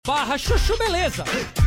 Barra Chuchu Beleza.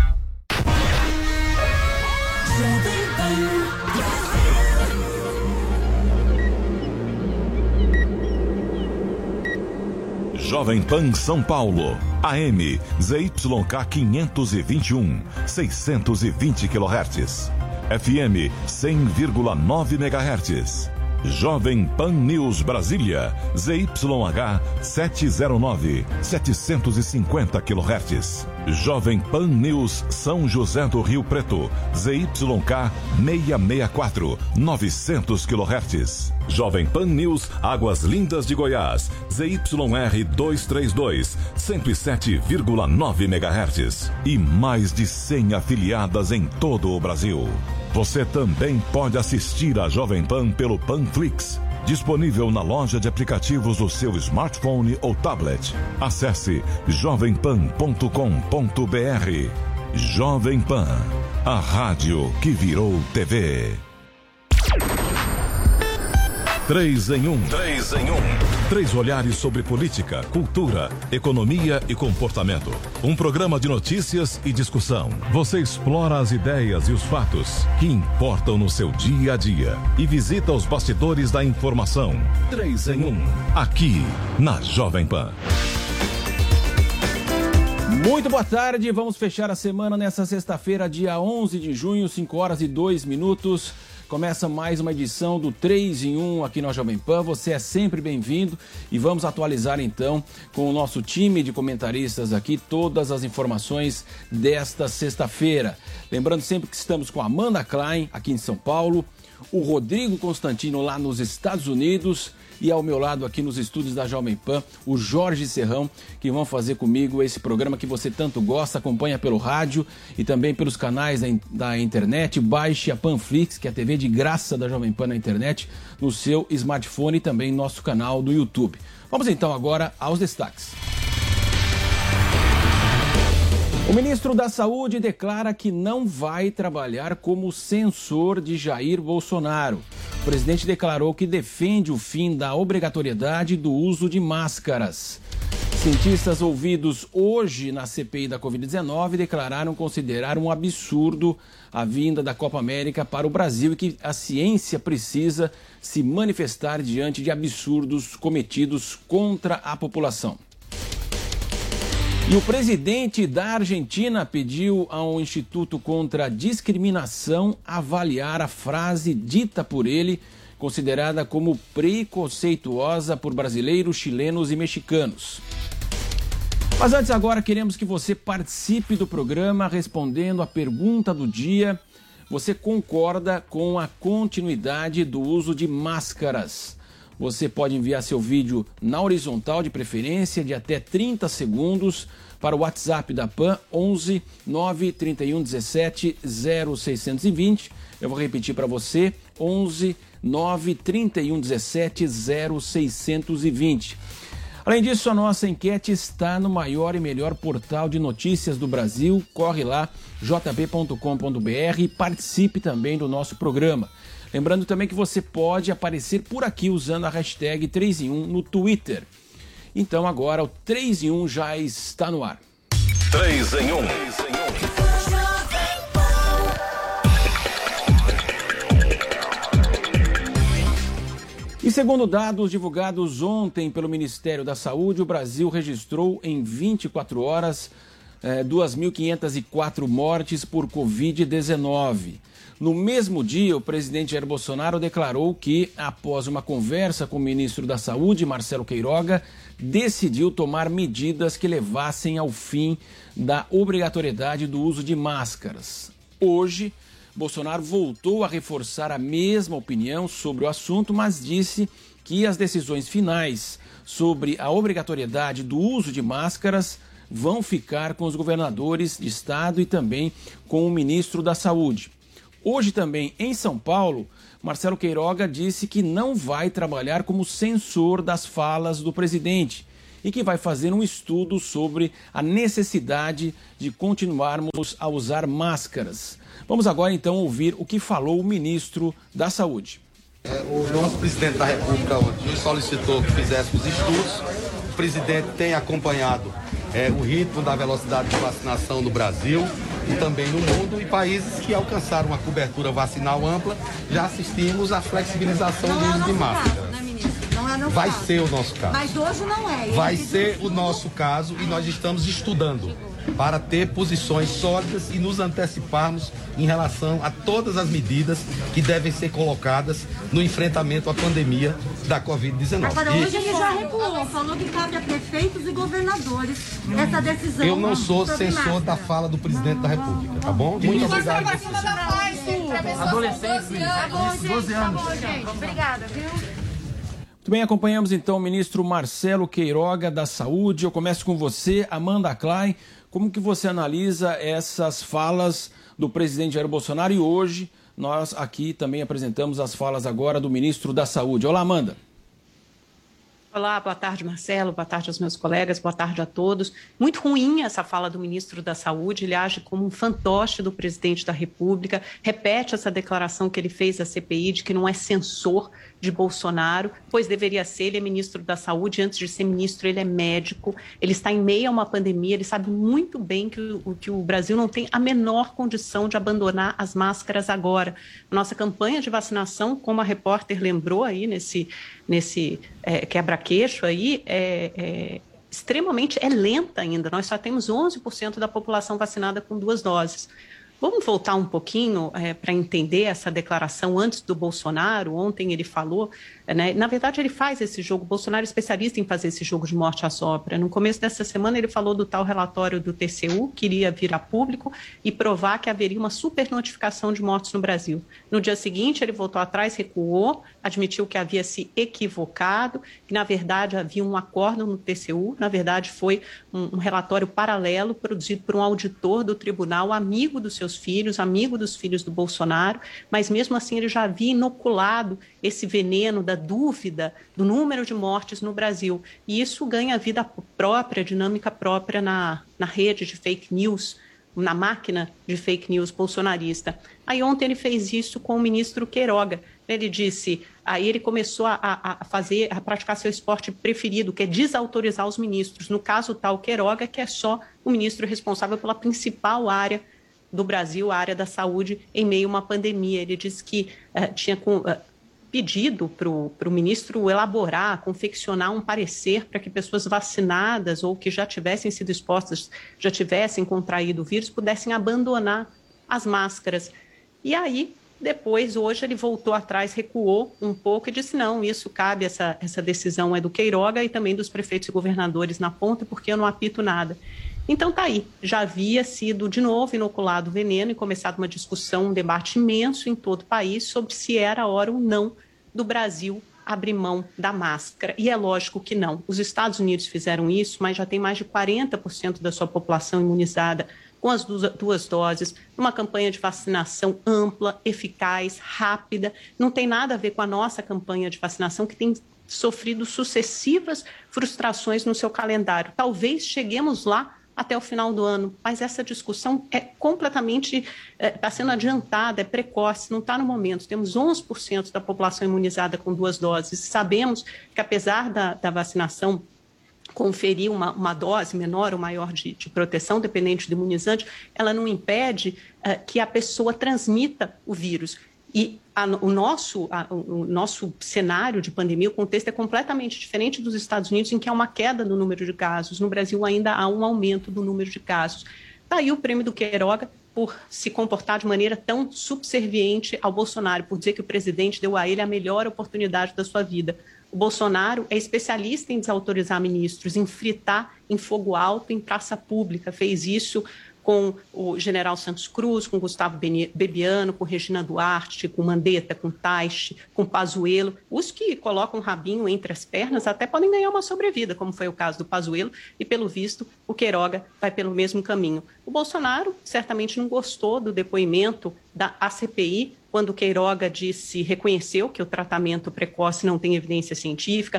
Jovem Pan São Paulo, AM, ZYK 521, 620 kHz. FM 100,9 MHz. Jovem Pan News Brasília, ZYH 709, 750 kHz. Jovem Pan News São José do Rio Preto, ZYK 664, 900 kHz. Jovem Pan News Águas Lindas de Goiás, ZYR 232, 107,9 MHz. E mais de 100 afiliadas em todo o Brasil. Você também pode assistir a Jovem Pan pelo Panflix, disponível na loja de aplicativos do seu smartphone ou tablet. Acesse jovempan.com.br. Jovem Pan, a rádio que virou TV. 3 em 1. 3 em 1. 3 olhares sobre política, cultura, economia e comportamento. Um programa de notícias e discussão. Você explora as ideias e os fatos que importam no seu dia a dia e visita os bastidores da informação. 3 em 1. Aqui na Jovem Pan. Muito boa tarde, vamos fechar a semana nessa sexta-feira, dia 11 de junho, 5 horas e 2 minutos. Começa mais uma edição do 3 em 1 aqui na Jovem Pan. Você é sempre bem-vindo e vamos atualizar então com o nosso time de comentaristas aqui todas as informações desta sexta-feira. Lembrando sempre que estamos com a Amanda Klein aqui em São Paulo, o Rodrigo Constantino lá nos Estados Unidos e ao meu lado aqui nos estúdios da Jovem Pan, o Jorge Serrão, que vão fazer comigo esse programa que você tanto gosta, acompanha pelo rádio e também pelos canais da internet. Baixe a Panflix, que é a TV de graça da Jovem Pan na internet, no seu smartphone e também no nosso canal do YouTube. Vamos então agora aos destaques. O ministro da Saúde declara que não vai trabalhar como censor de Jair Bolsonaro. O presidente declarou que defende o fim da obrigatoriedade do uso de máscaras. Cientistas ouvidos hoje na CPI da Covid-19 declararam considerar um absurdo a vinda da Copa América para o Brasil e que a ciência precisa se manifestar diante de absurdos cometidos contra a população. E o presidente da Argentina pediu ao Instituto contra a Discriminação avaliar a frase dita por ele, considerada como preconceituosa por brasileiros, chilenos e mexicanos. Mas antes agora queremos que você participe do programa respondendo a pergunta do dia. Você concorda com a continuidade do uso de máscaras? Você pode enviar seu vídeo na horizontal, de preferência, de até 30 segundos, para o WhatsApp da PAN, 11 931 17 0620. Eu vou repetir para você, 11 931 17 0620. Além disso, a nossa enquete está no maior e melhor portal de notícias do Brasil. Corre lá, jb.com.br e participe também do nosso programa. Lembrando também que você pode aparecer por aqui usando a hashtag 3 em 1 no Twitter. Então agora o 3 em 1 já está no ar. 3 em 1. E segundo dados divulgados ontem pelo Ministério da Saúde, o Brasil registrou em 24 horas 2.504 mortes por Covid-19. No mesmo dia, o presidente Jair Bolsonaro declarou que, após uma conversa com o ministro da Saúde, Marcelo Queiroga, decidiu tomar medidas que levassem ao fim da obrigatoriedade do uso de máscaras. Hoje, Bolsonaro voltou a reforçar a mesma opinião sobre o assunto, mas disse que as decisões finais sobre a obrigatoriedade do uso de máscaras vão ficar com os governadores de estado e também com o ministro da Saúde. Hoje também, em São Paulo, Marcelo Queiroga disse que não vai trabalhar como censor das falas do presidente e que vai fazer um estudo sobre a necessidade de continuarmos a usar máscaras. Vamos agora então ouvir o que falou o ministro da Saúde. O nosso presidente da República nos solicitou que fizéssemos estudos. O presidente tem acompanhado o ritmo da velocidade de vacinação no Brasil e também no mundo, e países que alcançaram uma cobertura vacinal ampla, já assistimos à flexibilização do uso de máscara. Caso, né, ministro? Não é nosso Vai caso. ser o nosso caso. Mas hoje não é. Vai ser o nosso caso e nós estamos estudando para ter posições sólidas e nos anteciparmos em relação a todas as medidas que devem ser colocadas no enfrentamento à pandemia da Covid-19. Agora, hoje ele já recuou, falou que cabe a prefeitos e governadores essa decisão. Eu não sou sobre censor máscara. da fala do presidente da República, tá bom? Muito obrigado. Adolescente, 12 anos. Tá bom, gente. Obrigada, viu? Muito bem, acompanhamos então o ministro Marcelo Queiroga da Saúde. Eu começo com você, Amanda Klein. Como que você analisa essas falas do presidente Jair Bolsonaro? E hoje nós aqui também apresentamos as falas agora do ministro da Saúde. Olá, Amanda. Olá, boa tarde, Marcelo, boa tarde aos meus colegas, boa tarde a todos. Muito ruim essa fala do ministro da Saúde, ele age como um fantoche do presidente da República, repete essa declaração que ele fez à CPI de que não é censor de Bolsonaro, pois deveria ser, ele é ministro da Saúde, antes de ser ministro ele é médico, ele está em meio a uma pandemia, ele sabe muito bem que o Brasil não tem a menor condição de abandonar as máscaras agora. Nossa campanha de vacinação, como a repórter lembrou aí nesse quebra-queixo aí, extremamente lenta ainda. Nós só temos 11% da população vacinada com 2 doses. Vamos voltar um pouquinho para entender essa declaração antes do Bolsonaro. Ontem ele falou, né, na verdade ele faz esse jogo, Bolsonaro é especialista em fazer esse jogo de morte à sopra. No começo dessa semana ele falou do tal relatório do TCU, que iria vir a público e provar que haveria uma supernotificação de mortes no Brasil. No dia seguinte ele voltou atrás, recuou, admitiu que havia se equivocado, que na verdade havia um acórdão no TCU, na verdade foi um relatório paralelo produzido por um auditor do tribunal, amigo dos seus filhos, amigo dos filhos do Bolsonaro, mas mesmo assim ele já havia inoculado esse veneno da dúvida do número de mortes no Brasil. E isso ganha vida própria, dinâmica própria na rede de fake news, na máquina de fake news bolsonarista. Aí ontem ele fez isso com o ministro Queiroga. Ele disse, aí ele começou a praticar seu esporte preferido, que é desautorizar os ministros. No caso, o tal Queiroga, que é só o ministro responsável pela principal área do Brasil, a área da saúde, em meio a uma pandemia. Ele disse que tinha pedido para o ministro elaborar, confeccionar um parecer para que pessoas vacinadas ou que já tivessem sido expostas, já tivessem contraído o vírus, pudessem abandonar as máscaras. E aí, depois, hoje, ele voltou atrás, recuou um pouco e disse, não, isso cabe, essa decisão é do Queiroga e também dos prefeitos e governadores na ponta, porque eu não apito nada. Então tá aí, já havia sido de novo inoculado o veneno e começado uma discussão, um debate imenso em todo o país sobre se era a hora ou não do Brasil abrir mão da máscara. E é lógico que não. Os Estados Unidos fizeram isso, mas já tem mais de 40% da sua população imunizada com as 2 doses, numa campanha de vacinação ampla, eficaz, rápida. Não tem nada a ver com a nossa campanha de vacinação, que tem sofrido sucessivas frustrações no seu calendário. Talvez cheguemos lá até o final do ano, mas essa discussão é completamente, está sendo adiantada, é precoce, não está no momento. Temos 11% da população imunizada com 2 doses. Sabemos que, apesar da vacinação conferir uma dose menor ou maior de proteção, dependente do imunizante, ela não impede que a pessoa transmita o vírus. E o nosso cenário de pandemia, o contexto é completamente diferente dos Estados Unidos, em que há uma queda no número de casos. No Brasil ainda há um aumento do número de casos. Está aí o prêmio do Queiroga por se comportar de maneira tão subserviente ao Bolsonaro, por dizer que o presidente deu a ele a melhor oportunidade da sua vida. O Bolsonaro é especialista em desautorizar ministros, em fritar em fogo alto em praça pública. Fez isso com o general Santos Cruz, com Gustavo Bebiano, com Regina Duarte, com Mandetta, com Taixe, com Pazuello. Os que colocam o rabinho entre as pernas até podem ganhar uma sobrevida, como foi o caso do Pazuello, e pelo visto o Queiroga vai pelo mesmo caminho. O Bolsonaro certamente não gostou do depoimento da ACPI, quando o Queiroga reconheceu que o tratamento precoce não tem evidência científica,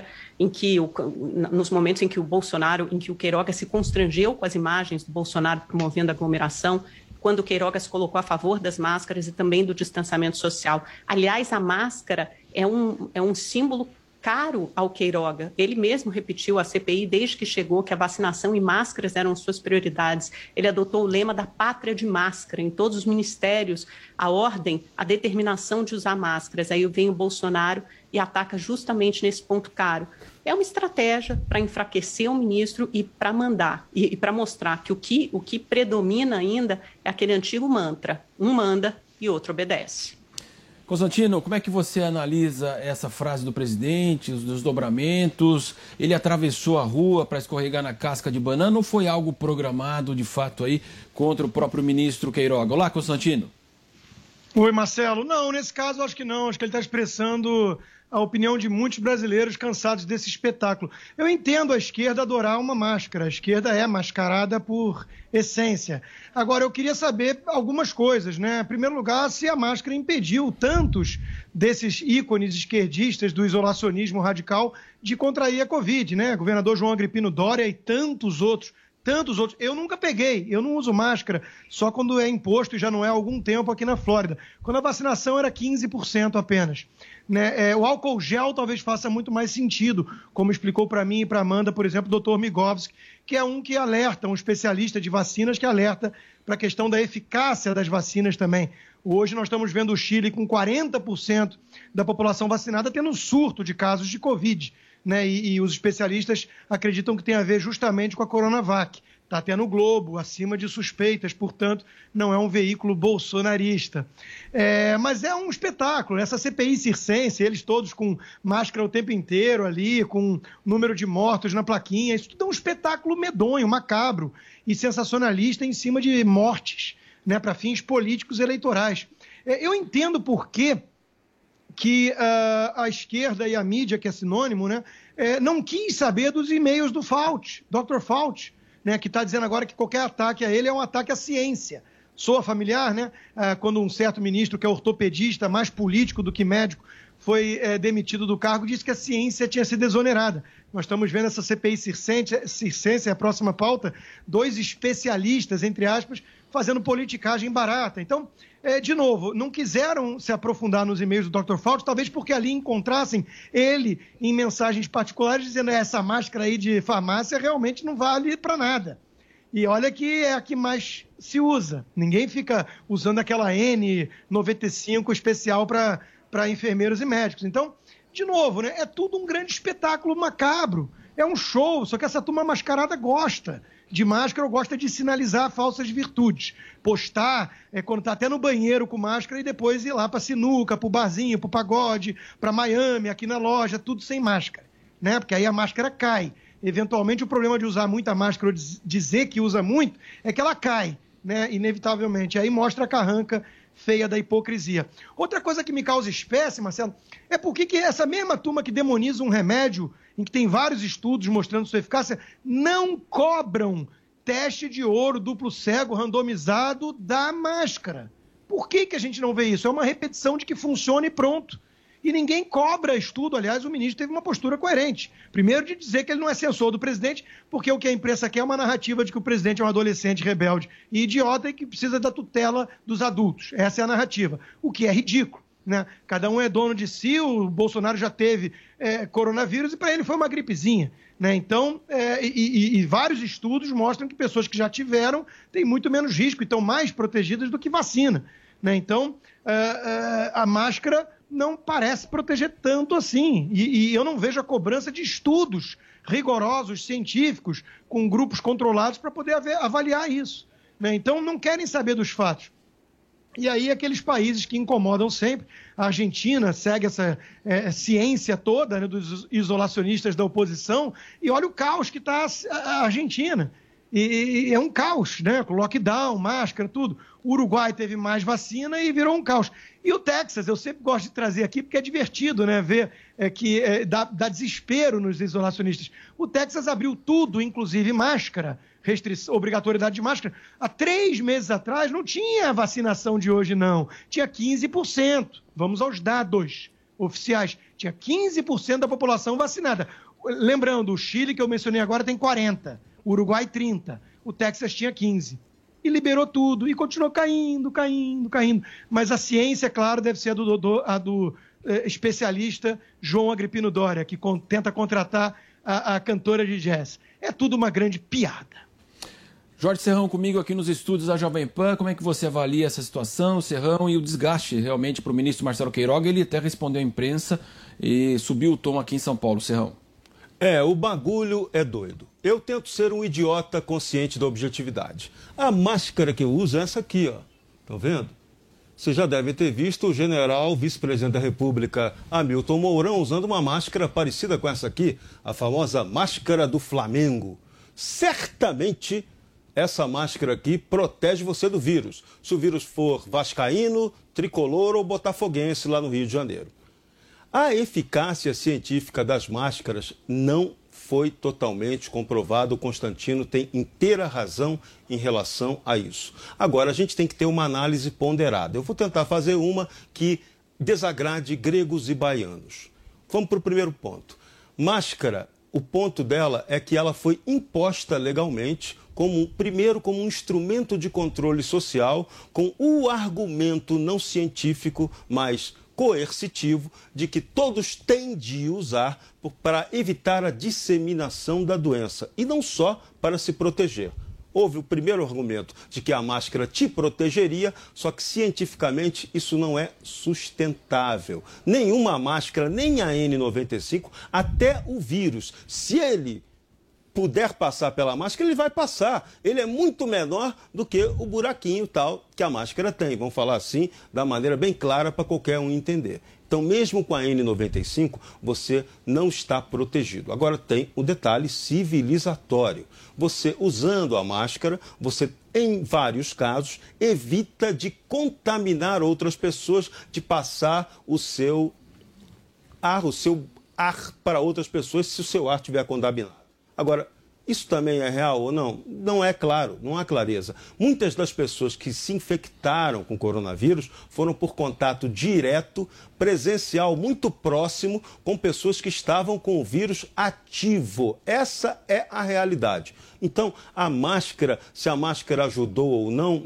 nos momentos em que o Queiroga se constrangeu com as imagens do Bolsonaro promovendo aglomeração, quando o Queiroga se colocou a favor das máscaras e também do distanciamento social. Aliás, a máscara é um símbolo caro ao Queiroga. Ele mesmo repetiu à CPI, desde que chegou, que a vacinação e máscaras eram suas prioridades. Ele adotou o lema da pátria de máscara. Em todos os ministérios, a ordem, a determinação de usar máscaras. Aí vem o Bolsonaro e ataca justamente nesse ponto caro. É uma estratégia para enfraquecer o ministro e para mandar, e para mostrar que o que predomina ainda é aquele antigo mantra: um manda e outro obedece. Constantino, como é que você analisa essa frase do presidente, os desdobramentos? Ele atravessou a rua para escorregar na casca de banana ou foi algo programado de fato aí contra o próprio ministro Queiroga? Olá, Constantino. Oi, Marcelo. Não, nesse caso acho que não. Acho que ele está expressando a opinião de muitos brasileiros cansados desse espetáculo. Eu entendo a esquerda adorar uma máscara. A esquerda é mascarada por essência. Agora, eu queria saber algumas coisas, né? Em primeiro lugar, se a máscara impediu tantos desses ícones esquerdistas do isolacionismo radical de contrair a Covid, né? Governador João Agripino Dória e tantos outros. Eu nunca peguei, eu não uso máscara, só quando é imposto e já não é há algum tempo aqui na Flórida. Quando a vacinação era 15% apenas. Né? O álcool gel talvez faça muito mais sentido, como explicou para mim e para Amanda, por exemplo, o Dr. Migovski, que é um que alerta, um especialista de vacinas que alerta para a questão da eficácia das vacinas também. Hoje nós estamos vendo o Chile com 40% da população vacinada tendo um surto de casos de Covid. Né, e os especialistas acreditam que tem a ver justamente com a Coronavac. Está até no Globo, acima de suspeitas, portanto, não é um veículo bolsonarista. Mas é um espetáculo, essa CPI circense, eles todos com máscara o tempo inteiro ali, com número de mortos na plaquinha, isso tudo é um espetáculo medonho, macabro e sensacionalista em cima de mortes, né, para fins políticos eleitorais. Eu entendo por quê que a esquerda e a mídia, que é sinônimo, né, não quis saber dos e-mails do Fauci, Dr. Fauci, né, que está dizendo agora que qualquer ataque a ele é um ataque à ciência. Soa familiar, né? Quando um certo ministro, que é ortopedista, mais político do que médico, foi demitido do cargo, disse que a ciência tinha sido exonerada. Nós estamos vendo essa CPI circense, a próxima pauta, 2 especialistas, entre aspas, fazendo politicagem barata. Então, de novo, não quiseram se aprofundar nos e-mails do Dr. Fauci, talvez porque ali encontrassem ele em mensagens particulares dizendo essa máscara aí de farmácia realmente não vale para nada. E olha que é a que mais se usa. Ninguém fica usando aquela N95 especial para enfermeiros e médicos. Então, de novo, né, é tudo um grande espetáculo macabro. É um show, só que essa turma mascarada gosta de máscara ou gosta de sinalizar falsas virtudes. Postar quando está até no banheiro com máscara e depois ir lá para sinuca, para o barzinho, para o pagode, para Miami, aqui na loja, tudo sem máscara, né? Porque aí a máscara cai. Eventualmente o problema de usar muita máscara ou dizer que usa muito é que ela cai, né? Inevitavelmente. Aí mostra a carranca feia da hipocrisia. Outra coisa que me causa espécie, Marcelo, é porque que essa mesma turma que demoniza um remédio em que tem vários estudos mostrando sua eficácia, não cobram teste de ouro duplo cego randomizado da máscara. Por que a gente não vê isso? É uma repetição de que funciona e pronto. E ninguém cobra estudo. Aliás, o ministro teve uma postura coerente. Primeiro, de dizer que ele não é censor do presidente, porque o que a imprensa quer é uma narrativa de que o presidente é um adolescente rebelde e idiota e que precisa da tutela dos adultos. Essa é a narrativa, o que é ridículo. Né? Cada um é dono de si, o Bolsonaro já teve coronavírus e para ele foi uma gripezinha. Né? Então, vários estudos mostram que pessoas que já tiveram têm muito menos risco e estão mais protegidas do que vacina. Né? Então, a máscara não parece proteger tanto assim. E eu não vejo a cobrança de estudos rigorosos, científicos, com grupos controlados para poder avaliar isso. Né? Então, não querem saber dos fatos. E aí aqueles países que incomodam sempre, a Argentina segue essa ciência toda, né, dos isolacionistas da oposição, e olha o caos que está a Argentina. E é um caos, né? Com lockdown, máscara, tudo. O Uruguai teve mais vacina e virou um caos. E o Texas, eu sempre gosto de trazer aqui porque é divertido, né? Ver que dá desespero nos isolacionistas. O Texas abriu tudo, inclusive máscara, obrigatoriedade de máscara. Há 3 meses atrás não tinha vacinação de hoje, não. Tinha 15%. Vamos aos dados oficiais. Tinha 15% da população vacinada. Lembrando, o Chile, que eu mencionei agora, tem 40%. O Uruguai, 30%. O Texas tinha 15%. E liberou tudo. E continuou caindo. Mas a ciência, claro, deve ser a do especialista João Agripino Doria, que tenta contratar a cantora de jazz. É tudo uma grande piada. Jorge Serrão comigo aqui nos estúdios da Jovem Pan. Como é que você avalia essa situação, Serrão, e o desgaste realmente para o ministro Marcelo Queiroga? Ele até respondeu à imprensa e subiu o tom aqui em São Paulo, Serrão. O bagulho é doido. Eu tento ser um idiota consciente da objetividade. A máscara que eu uso é essa aqui, ó. Estão vendo? Você já deve ter visto o general vice-presidente da República, Hamilton Mourão, usando uma máscara parecida com essa aqui, a famosa máscara do Flamengo. Certamente, essa máscara aqui protege você do vírus. Se o vírus for vascaíno, tricolor ou botafoguense lá no Rio de Janeiro. A eficácia científica das máscaras não foi totalmente comprovada. O Constantino tem inteira razão em relação a isso. Agora, a gente tem que ter uma análise ponderada. Eu vou tentar fazer uma que desagrade gregos e baianos. Vamos para o primeiro ponto. Máscara, o ponto dela é que ela foi imposta legalmente primeiro como um instrumento de controle social, com o argumento não científico, mas coercitivo, de que todos têm de usar para evitar a disseminação da doença, e não só para se proteger. Houve o primeiro argumento de que a máscara te protegeria, só que cientificamente isso não é sustentável. Nenhuma máscara, nem a N95, até o vírus, se ele puder passar pela máscara, ele vai passar. Ele é muito menor do que o buraquinho tal que a máscara tem. Vamos falar assim, da maneira bem clara para qualquer um entender. Então, mesmo com a N95, você não está protegido. Agora, tem o detalhe civilizatório. Você, usando a máscara, você, em vários casos, evita de contaminar outras pessoas, de passar o seu ar para outras pessoas, se o seu ar estiver contaminado. Agora, isso também é real ou não? Não é claro, não há clareza. Muitas das pessoas que se infectaram com coronavírus foram por contato direto, presencial, muito próximo, com pessoas que estavam com o vírus ativo. Essa é a realidade. Então, a máscara, se a máscara ajudou ou não,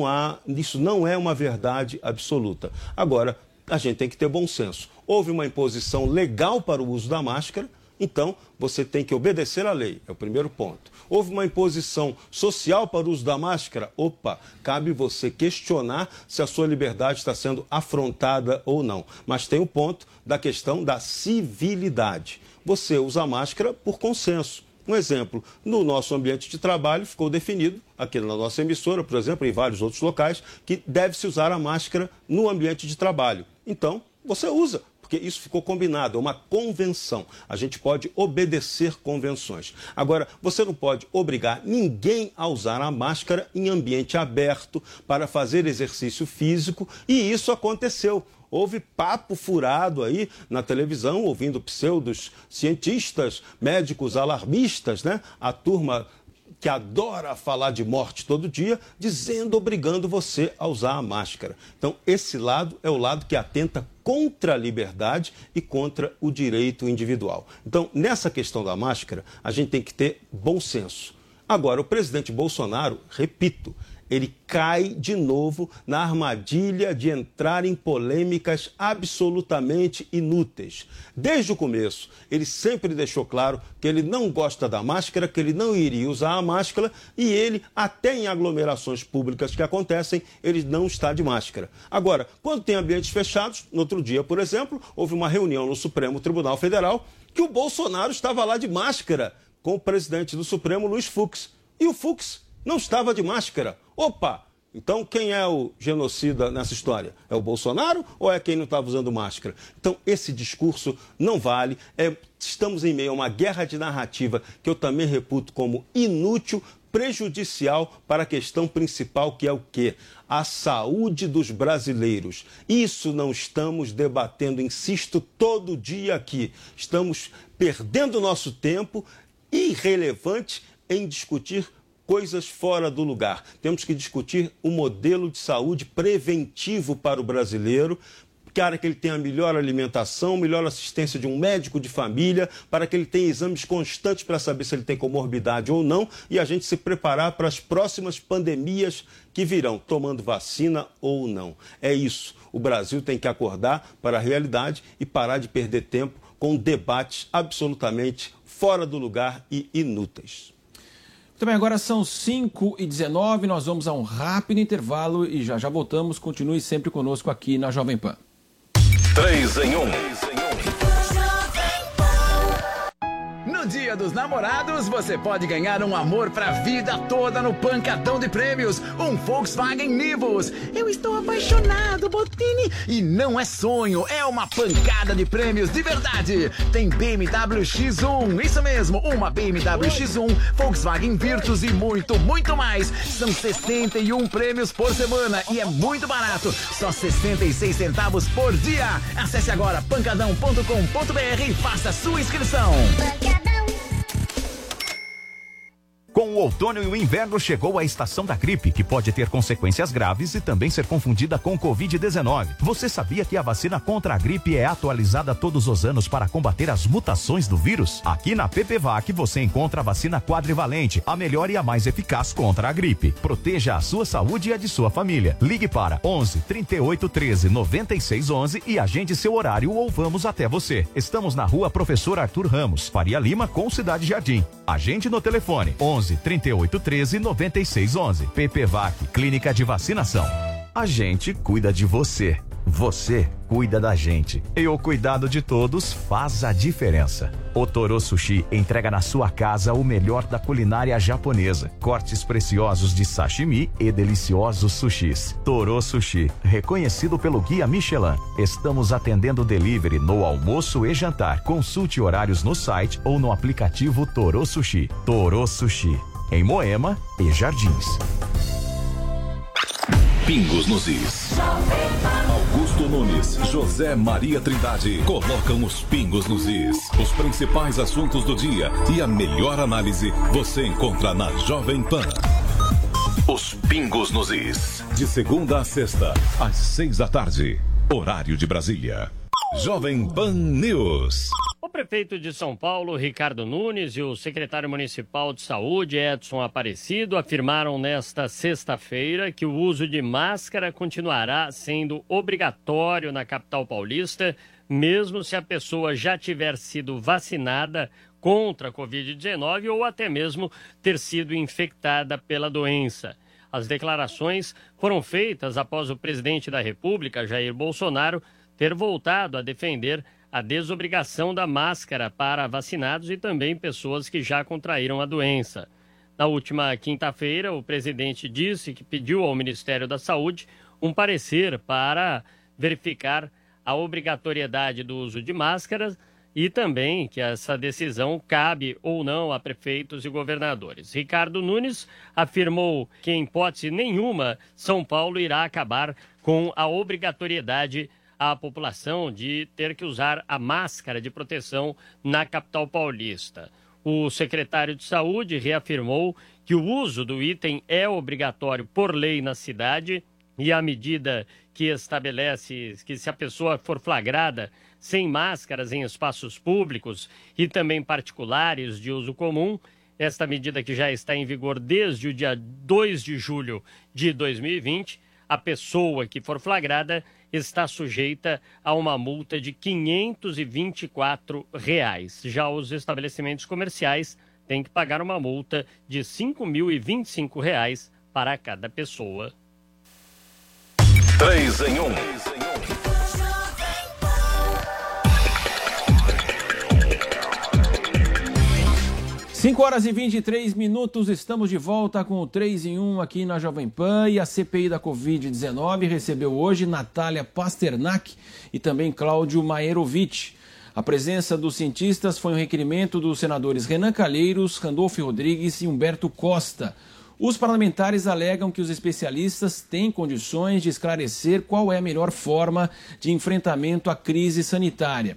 isso não é uma verdade absoluta. Agora, a gente tem que ter bom senso. Houve uma imposição legal para o uso da máscara, então, você tem que obedecer à lei, é o primeiro ponto. Houve uma imposição social para o uso da máscara? Cabe você questionar se a sua liberdade está sendo afrontada ou não. Mas tem o ponto da questão da civilidade. Você usa a máscara por consenso. Um exemplo, no nosso ambiente de trabalho ficou definido, aqui na nossa emissora, por exemplo, em vários outros locais, que deve-se usar a máscara no ambiente de trabalho. Então, você usa. Porque isso ficou combinado, é uma convenção. A gente pode obedecer convenções. Agora, você não pode obrigar ninguém a usar a máscara em ambiente aberto para fazer exercício físico, e isso aconteceu. Houve papo furado aí na televisão, ouvindo pseudos cientistas, médicos alarmistas, né? A turma que adora falar de morte todo dia, obrigando você a usar a máscara. Então, esse lado é o lado que atenta contra a liberdade e contra o direito individual. Então, nessa questão da máscara, a gente tem que ter bom senso. Agora, o presidente Bolsonaro, repito, ele cai de novo na armadilha de entrar em polêmicas absolutamente inúteis. Desde o começo, ele sempre deixou claro que ele não gosta da máscara, que ele não iria usar a máscara, e ele, até em aglomerações públicas que acontecem, ele não está de máscara. Agora, quando tem ambientes fechados, no outro dia, por exemplo, houve uma reunião no Supremo Tribunal Federal que o Bolsonaro estava lá de máscara com o presidente do Supremo, Luiz Fux. E o Fux não estava de máscara. Então quem é o genocida nessa história? É o Bolsonaro ou é quem não estava usando máscara? Então esse discurso não vale. Estamos em meio a uma guerra de narrativa que eu também reputo como inútil, prejudicial para a questão principal, que é o quê? A saúde dos brasileiros. Isso não estamos debatendo, insisto, todo dia aqui. Estamos perdendo nosso tempo irrelevante em discutir coisas fora do lugar. Temos que discutir um modelo de saúde preventivo para o brasileiro, para que ele tenha melhor alimentação, melhor assistência de um médico de família, para que ele tenha exames constantes para saber se ele tem comorbidade ou não, e a gente se preparar para as próximas pandemias que virão, tomando vacina ou não. É isso. O Brasil tem que acordar para a realidade e parar de perder tempo com debates absolutamente fora do lugar e inúteis. Também agora são 5h19, nós vamos a um rápido intervalo e já voltamos. Continue sempre conosco aqui na Jovem Pan. 3 em 1. No Dia dos Namorados, você pode ganhar um amor pra vida toda no Pancadão de Prêmios, um Volkswagen Nivus. Eu estou apaixonado, Bottini, e não é sonho, é uma pancada de prêmios de verdade. Tem BMW X1, isso mesmo, uma BMW X1, Volkswagen Virtus e muito, muito mais. São 61 prêmios por semana e é muito barato, só 66 centavos por dia. Acesse agora pancadão.com.br e faça sua inscrição. Com o outono e o inverno chegou a estação da gripe, que pode ter consequências graves e também ser confundida com Covid-19. Você sabia que a vacina contra a gripe é atualizada todos os anos para combater as mutações do vírus? Aqui na PPVAC você encontra a vacina quadrivalente, a melhor e a mais eficaz contra a gripe. Proteja a sua saúde e a de sua família. Ligue para 11 38 13 96 11 e agende seu horário ou vamos até você. Estamos na Rua Professor Arthur Ramos, Faria Lima, com Cidade Jardim. Agende no telefone 11 38 13 96 11. PPVAC, Clínica de Vacinação. A gente cuida de você. Você cuida da gente. E o cuidado de todos faz a diferença. O Toro Sushi entrega na sua casa o melhor da culinária japonesa. Cortes preciosos de sashimi e deliciosos sushis. Toro Sushi, reconhecido pelo Guia Michelin. Estamos atendendo delivery no almoço e jantar. Consulte horários no site ou no aplicativo Toro Sushi. Toro Sushi, em Moema e Jardins. Pingos nos is. Augusto Nunes, José Maria Trindade colocam os pingos nos is. Os principais assuntos do dia e a melhor análise você encontra na Jovem Pan. Os pingos nos is. De segunda a sexta, às 6 da tarde. Horário de Brasília. Jovem Pan News. O prefeito de São Paulo, Ricardo Nunes, e o secretário municipal de saúde, Edson Aparecido, afirmaram nesta sexta-feira que o uso de máscara continuará sendo obrigatório na capital paulista, mesmo se a pessoa já tiver sido vacinada contra a Covid-19 ou até mesmo ter sido infectada pela doença. As declarações foram feitas após o presidente da República, Jair Bolsonaro, ter voltado a defender a desobrigação da máscara para vacinados e também pessoas que já contraíram a doença. Na última quinta-feira, o presidente disse que pediu ao Ministério da Saúde um parecer para verificar a obrigatoriedade do uso de máscaras e também que essa decisão cabe ou não a prefeitos e governadores. Ricardo Nunes afirmou que, em hipótese nenhuma, São Paulo irá acabar com a obrigatoriedade à população de ter que usar a máscara de proteção na capital paulista. O secretário de Saúde reafirmou que o uso do item é obrigatório por lei na cidade e a medida que estabelece que se a pessoa for flagrada sem máscaras em espaços públicos e também particulares de uso comum, esta medida que já está em vigor desde o dia 2 de julho de 2020, a pessoa que for flagrada está sujeita a uma multa de R$ 524. Já os estabelecimentos comerciais têm que pagar uma multa de R$ 5.025 para cada pessoa. 3 em 1. 5h23, estamos de volta com o 3 em 1 aqui na Jovem Pan e a CPI da Covid-19 recebeu hoje Natália Pasternak e também Cláudio Maerovitch. A presença dos cientistas foi um requerimento dos senadores Renan Calheiros, Randolfo Rodrigues e Humberto Costa. Os parlamentares alegam que os especialistas têm condições de esclarecer qual é a melhor forma de enfrentamento à crise sanitária.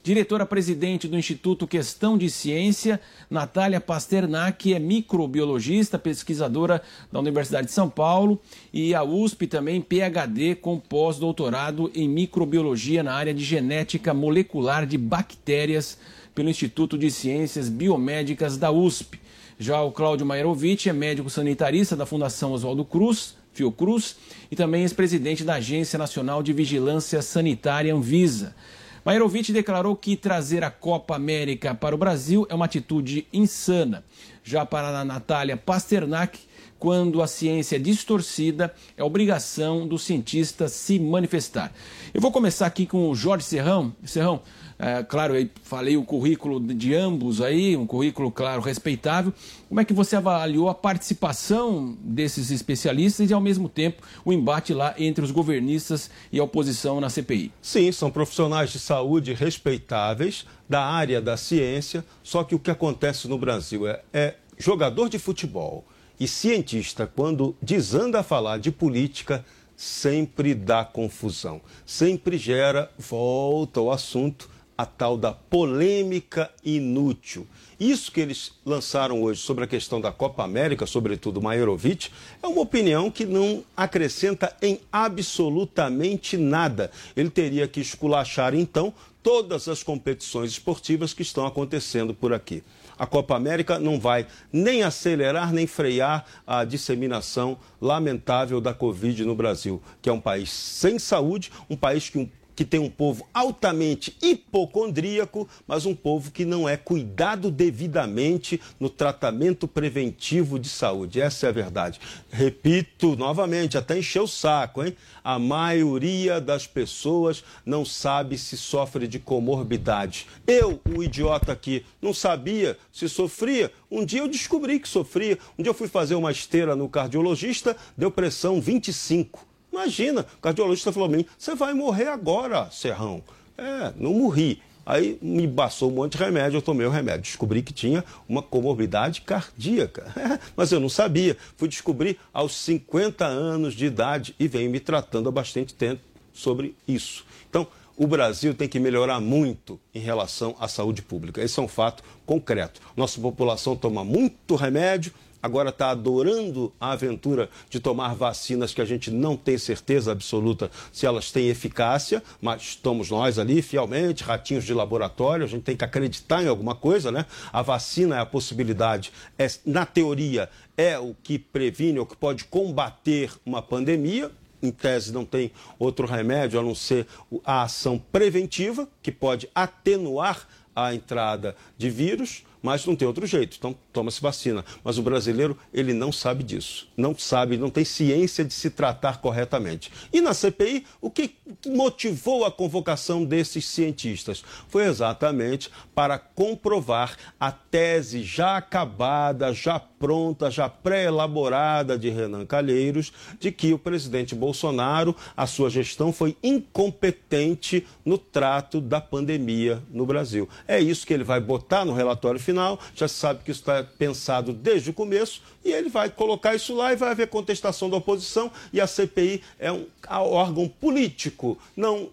Diretora-presidente do Instituto Questão de Ciência, Natália Pasternak, é microbiologista, pesquisadora da Universidade de São Paulo, e a USP também, PhD com pós-doutorado em microbiologia na área de genética molecular de bactérias pelo Instituto de Ciências Biomédicas da USP. Já o Cláudio Mairovitch é médico sanitarista da Fundação Oswaldo Cruz, Fiocruz, e também ex-presidente da Agência Nacional de Vigilância Sanitária, Anvisa. Mairovitch declarou que trazer a Copa América para o Brasil é uma atitude insana. Já para a Natália Pasternak, quando a ciência é distorcida, é obrigação do cientista se manifestar. Eu vou começar aqui com o Jorge Serrão. Serrão, claro, eu falei o currículo de ambos aí, um currículo, claro, respeitável. Como é que você avaliou a participação desses especialistas e, ao mesmo tempo, o embate lá entre os governistas e a oposição na CPI? Sim, são profissionais de saúde respeitáveis da área da ciência, só que o que acontece no Brasil é jogador de futebol e cientista, quando desanda a falar de política, sempre dá confusão, sempre gera, volta ao assunto, a tal da polêmica inútil. Isso que eles lançaram hoje sobre a questão da Copa América, sobretudo Mairovitch, é uma opinião que não acrescenta em absolutamente nada. Ele teria que esculachar, então, todas as competições esportivas que estão acontecendo por aqui. A Copa América não vai nem acelerar nem frear a disseminação lamentável da Covid no Brasil, que é um país sem saúde, um país que tem um povo altamente hipocondríaco, mas um povo que não é cuidado devidamente no tratamento preventivo de saúde. Essa é a verdade. Repito novamente, até encher o saco, hein? A maioria das pessoas não sabe se sofre de comorbidade. Eu, o idiota aqui, não sabia se sofria. Um dia eu descobri que sofria. Um dia eu fui fazer uma esteira no cardiologista, deu pressão 25. Imagina, o cardiologista falou a mim, você vai morrer agora, Serrão. Não morri. Aí me passou um monte de remédio, eu tomei o remédio. Descobri que tinha uma comorbidade cardíaca. Mas eu não sabia. Fui descobrir aos 50 anos de idade e venho me tratando há bastante tempo sobre isso. Então, o Brasil tem que melhorar muito em relação à saúde pública. Esse é um fato concreto. Nossa população toma muito remédio, agora está adorando a aventura de tomar vacinas que a gente não tem certeza absoluta se elas têm eficácia, mas estamos nós ali fielmente, ratinhos de laboratório, a gente tem que acreditar em alguma coisa, né? A vacina é a possibilidade, na teoria, é o que previne, o que pode combater uma pandemia. Em tese, não tem outro remédio a não ser a ação preventiva, que pode atenuar a entrada de vírus, mas não tem outro jeito, então toma-se vacina. Mas o brasileiro, ele não sabe disso, não sabe, não tem ciência de se tratar corretamente. E na CPI, o que motivou a convocação desses cientistas? Foi exatamente para comprovar a tese já acabada, já pronta, já pré-elaborada de Renan Calheiros, de que o presidente Bolsonaro, a sua gestão foi incompetente no trato da pandemia no Brasil. É isso que ele vai botar no relatório final. Já se sabe que isso está pensado desde o começo e ele vai colocar isso lá e vai haver contestação da oposição e a CPI é um órgão político, não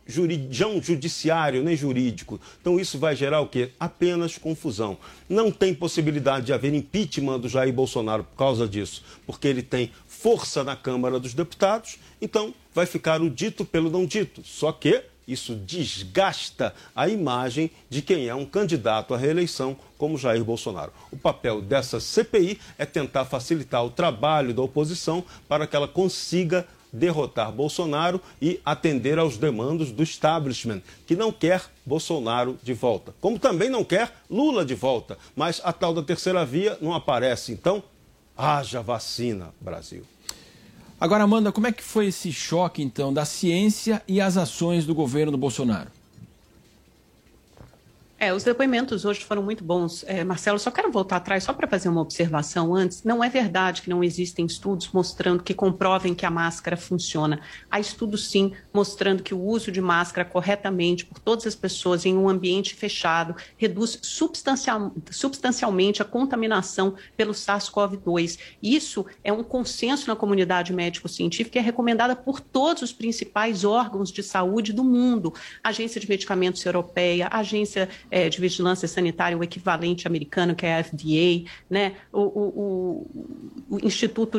judiciário nem jurídico. Então isso vai gerar o quê? Apenas confusão. Não tem possibilidade de haver impeachment do Jair Bolsonaro por causa disso, porque ele tem força na Câmara dos Deputados, então vai ficar o dito pelo não dito. Só que isso desgasta a imagem de quem é um candidato à reeleição como Jair Bolsonaro. O papel dessa CPI é tentar facilitar o trabalho da oposição para que ela consiga derrotar Bolsonaro e atender aos demandos do establishment, que não quer Bolsonaro de volta. Como também não quer Lula de volta. Mas a tal da terceira via não aparece. Então, haja vacina, Brasil. Agora, Amanda, como é que foi esse choque, então, da ciência e as ações do governo do Bolsonaro? Os depoimentos hoje foram muito bons. Marcelo, só quero voltar atrás só para fazer uma observação antes. Não é verdade que não existem estudos mostrando que comprovem que a máscara funciona. Há estudos, sim, mostrando que o uso de máscara corretamente por todas as pessoas em um ambiente fechado reduz substancialmente a contaminação pelo SARS-CoV-2. Isso é um consenso na comunidade médico-científica e é recomendada por todos os principais órgãos de saúde do mundo. A Agência de Medicamentos Europeia, a Agência de Vigilância Sanitária, o equivalente americano, que é a FDA, né? O Instituto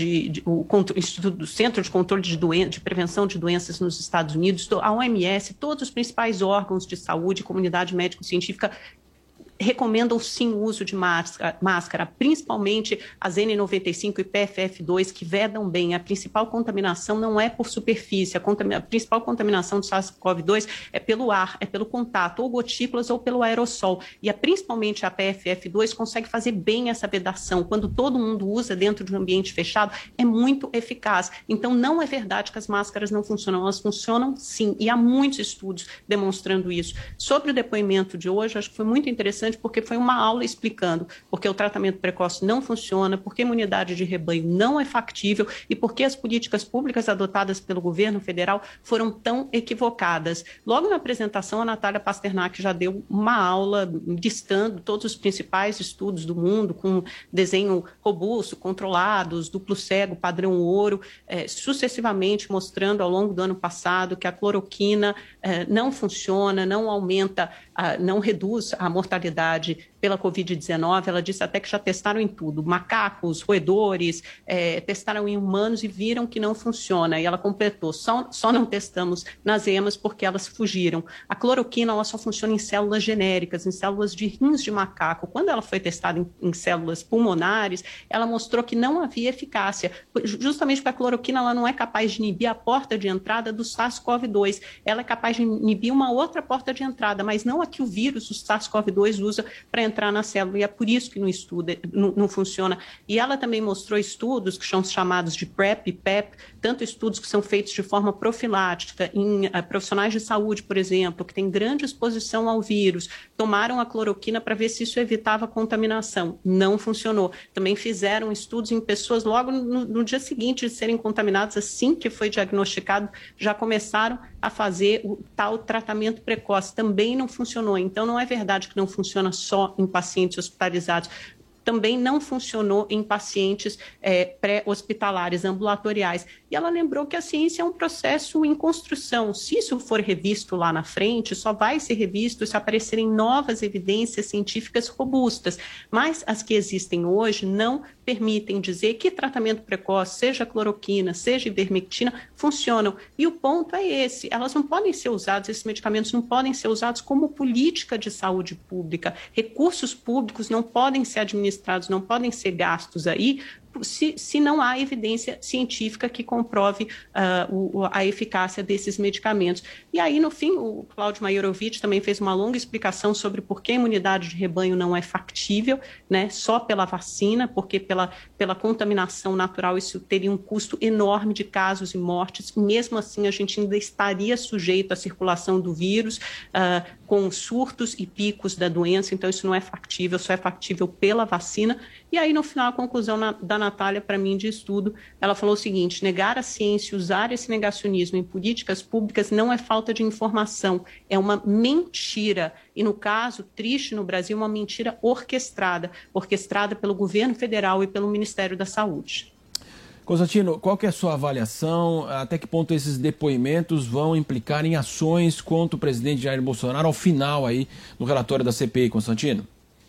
do Centro de Controle de Prevenção de Doenças nos Estados Unidos, a OMS, todos os principais órgãos de saúde, comunidade médico-científica, recomendam sim o uso de máscara, principalmente as N95 e PFF2, que vedam bem. A principal contaminação não é por superfície, a principal contaminação do SARS-CoV-2 é pelo ar, é pelo contato, ou gotículas ou pelo aerossol. E principalmente a PFF2 consegue fazer bem essa vedação. Quando todo mundo usa dentro de um ambiente fechado, é muito eficaz. Então, não é verdade que as máscaras não funcionam, elas funcionam sim, e há muitos estudos demonstrando isso. Sobre o depoimento de hoje, acho que foi muito interessante, porque foi uma aula explicando porque o tratamento precoce não funciona, porque a imunidade de rebanho não é factível e porque as políticas públicas adotadas pelo governo federal foram tão equivocadas. Logo na apresentação, a Natália Pasternak já deu uma aula listando todos os principais estudos do mundo, com desenho robusto, controlados, duplo cego, padrão ouro, sucessivamente mostrando ao longo do ano passado que a cloroquina não funciona, não aumenta, não reduz a mortalidade pela Covid-19. Ela disse até que já testaram em tudo, macacos, roedores, testaram em humanos e viram que não funciona. E ela completou, só não testamos nas emas porque elas fugiram. A cloroquina ela só funciona em células genéricas, em células de rins de macaco. Quando ela foi testada em células pulmonares, ela mostrou que não havia eficácia, justamente porque a cloroquina ela não é capaz de inibir a porta de entrada do SARS-CoV-2. Ela é capaz de inibir uma outra porta de entrada, mas não a que o vírus, o SARS-CoV-2, usa para entrar na célula, e é por isso que não funciona. E ela também mostrou estudos que são chamados de PrEP e PEP, tanto estudos que são feitos de forma profilática em profissionais de saúde, por exemplo, que têm grande exposição ao vírus, tomaram a cloroquina para ver se isso evitava a contaminação. Não funcionou. Também fizeram estudos em pessoas logo no dia seguinte de serem contaminadas, assim que foi diagnosticado, já começaram a fazer o tal tratamento precoce. Também não funcionou. Então, não é verdade que não funciona só em pacientes hospitalizados. Também não funcionou em pacientes pré-hospitalares, ambulatoriais. E ela lembrou que a ciência é um processo em construção. Se isso for revisto lá na frente, só vai ser revisto se aparecerem novas evidências científicas robustas. Mas as que existem hoje não permitem dizer que tratamento precoce, seja cloroquina, seja ivermectina, funcionam. E o ponto é esse, elas não podem ser usadas, esses medicamentos não podem ser usados como política de saúde pública. Recursos públicos não podem ser administrados, não podem ser gastos aí, se não há evidência científica que comprove a eficácia desses medicamentos. E aí, no fim, o Cláudio Maiorovic também fez uma longa explicação sobre por que a imunidade de rebanho não é factível, né, só pela vacina, porque pela contaminação natural isso teria um custo enorme de casos e mortes, e mesmo assim a gente ainda estaria sujeito à circulação do vírus, com surtos e picos da doença, então isso não é factível, só é factível pela vacina. E aí, no final, a conclusão da Natália, para mim, de estudo, ela falou o seguinte: negar a ciência, usar esse negacionismo em políticas públicas não é falta de informação, é uma mentira. E, no caso, triste no Brasil, uma mentira orquestrada pelo governo federal e pelo Ministério da Saúde. Constantino, qual que é a sua avaliação? Até que ponto esses depoimentos vão implicar em ações contra o presidente Jair Bolsonaro ao final aí do relatório da CPI, Constantino?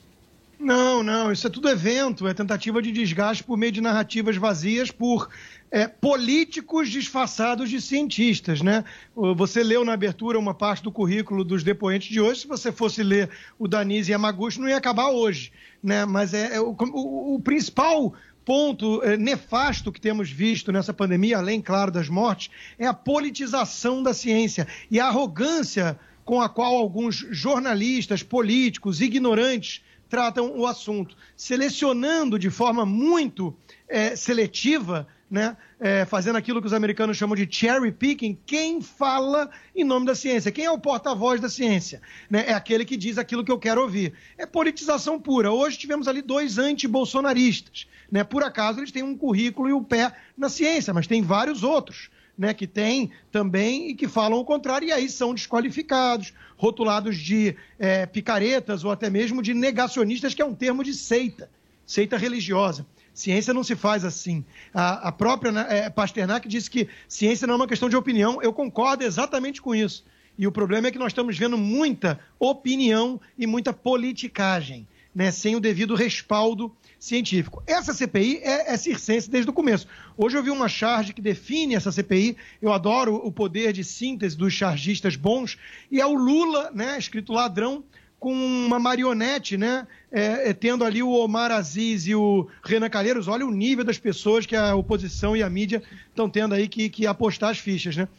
Não, isso é tudo evento, é tentativa de desgaste por meio de narrativas vazias por políticos disfarçados de cientistas, né? Você leu na abertura uma parte do currículo dos depoentes de hoje, se você fosse ler o Danise Yamaguchi não ia acabar hoje, né? Mas o principal ponto nefasto que temos visto nessa pandemia, além, claro, das mortes, é a politização da ciência e a arrogância com a qual alguns jornalistas, políticos, ignorantes tratam o assunto, selecionando de forma muito seletiva né, fazendo aquilo que os americanos chamam de cherry picking, quem fala em nome da ciência, quem é o porta-voz da ciência, né, é aquele que diz aquilo que eu quero ouvir. É politização pura. Hoje tivemos ali 2 anti-bolsonaristas, né, por acaso eles têm um currículo e o pé na ciência, mas tem vários outros, né, que têm também e que falam o contrário, e aí são desqualificados, rotulados de picaretas ou até mesmo de negacionistas, que é um termo de seita religiosa. Ciência não se faz assim. A própria Pasternak disse que ciência não é uma questão de opinião. Eu concordo exatamente com isso. E o problema é que nós estamos vendo muita opinião e muita politicagem, né, sem o devido respaldo científico. Essa CPI é circense desde o começo. Hoje eu vi uma charge que define essa CPI. Eu adoro o poder de síntese dos chargistas bons. E é o Lula, né, escrito ladrão, com uma marionete, né, tendo ali o Omar Aziz e o Renan Calheiros. Olha o nível das pessoas que a oposição e a mídia estão tendo aí que apostar as fichas, né?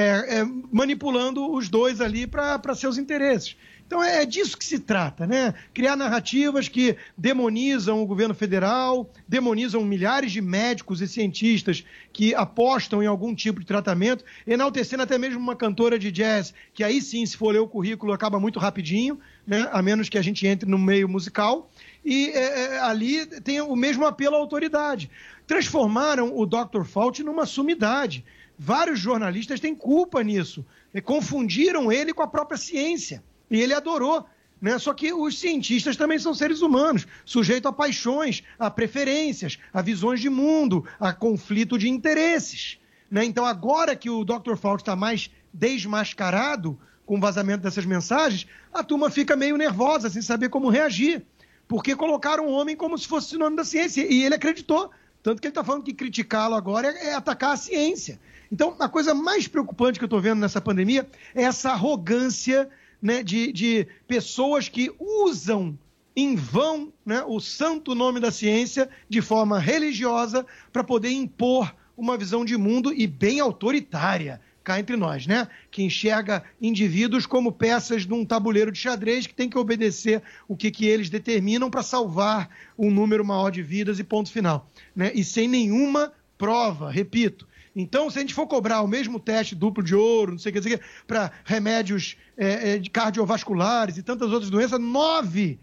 Manipulando os dois ali para seus interesses. Então é disso que se trata, né? Criar narrativas que demonizam o governo federal, demonizam milhares de médicos e cientistas que apostam em algum tipo de tratamento, enaltecendo até mesmo uma cantora de jazz, que aí sim, se for ler o currículo, acaba muito rapidinho, né? A menos que a gente entre no meio musical, e ali tem o mesmo apelo à autoridade. Transformaram o Dr. Fauci numa sumidade. Vários jornalistas têm culpa nisso, confundiram ele com a própria ciência. E ele adorou, né? Só que os cientistas também são seres humanos, sujeitos a paixões, a preferências, a visões de mundo, a conflito de interesses, né? Então, agora que o Dr. Fauci está mais desmascarado com o vazamento dessas mensagens, a turma fica meio nervosa, sem saber como reagir, porque colocaram o homem como se fosse sinônimo da ciência, e ele acreditou. Tanto que ele está falando que criticá-lo agora é atacar a ciência. Então, a coisa mais preocupante que eu estou vendo nessa pandemia é essa arrogância, né, de pessoas que usam em vão, né, o santo nome da ciência de forma religiosa para poder impor uma visão de mundo e bem autoritária, cá entre nós, né? Que enxerga indivíduos como peças de um tabuleiro de xadrez que tem que obedecer o que eles determinam para salvar um número maior de vidas e ponto final, né? E sem nenhuma prova, repito. Então, se a gente for cobrar o mesmo teste duplo de ouro, não sei o que, para remédios cardiovasculares e tantas outras doenças, 9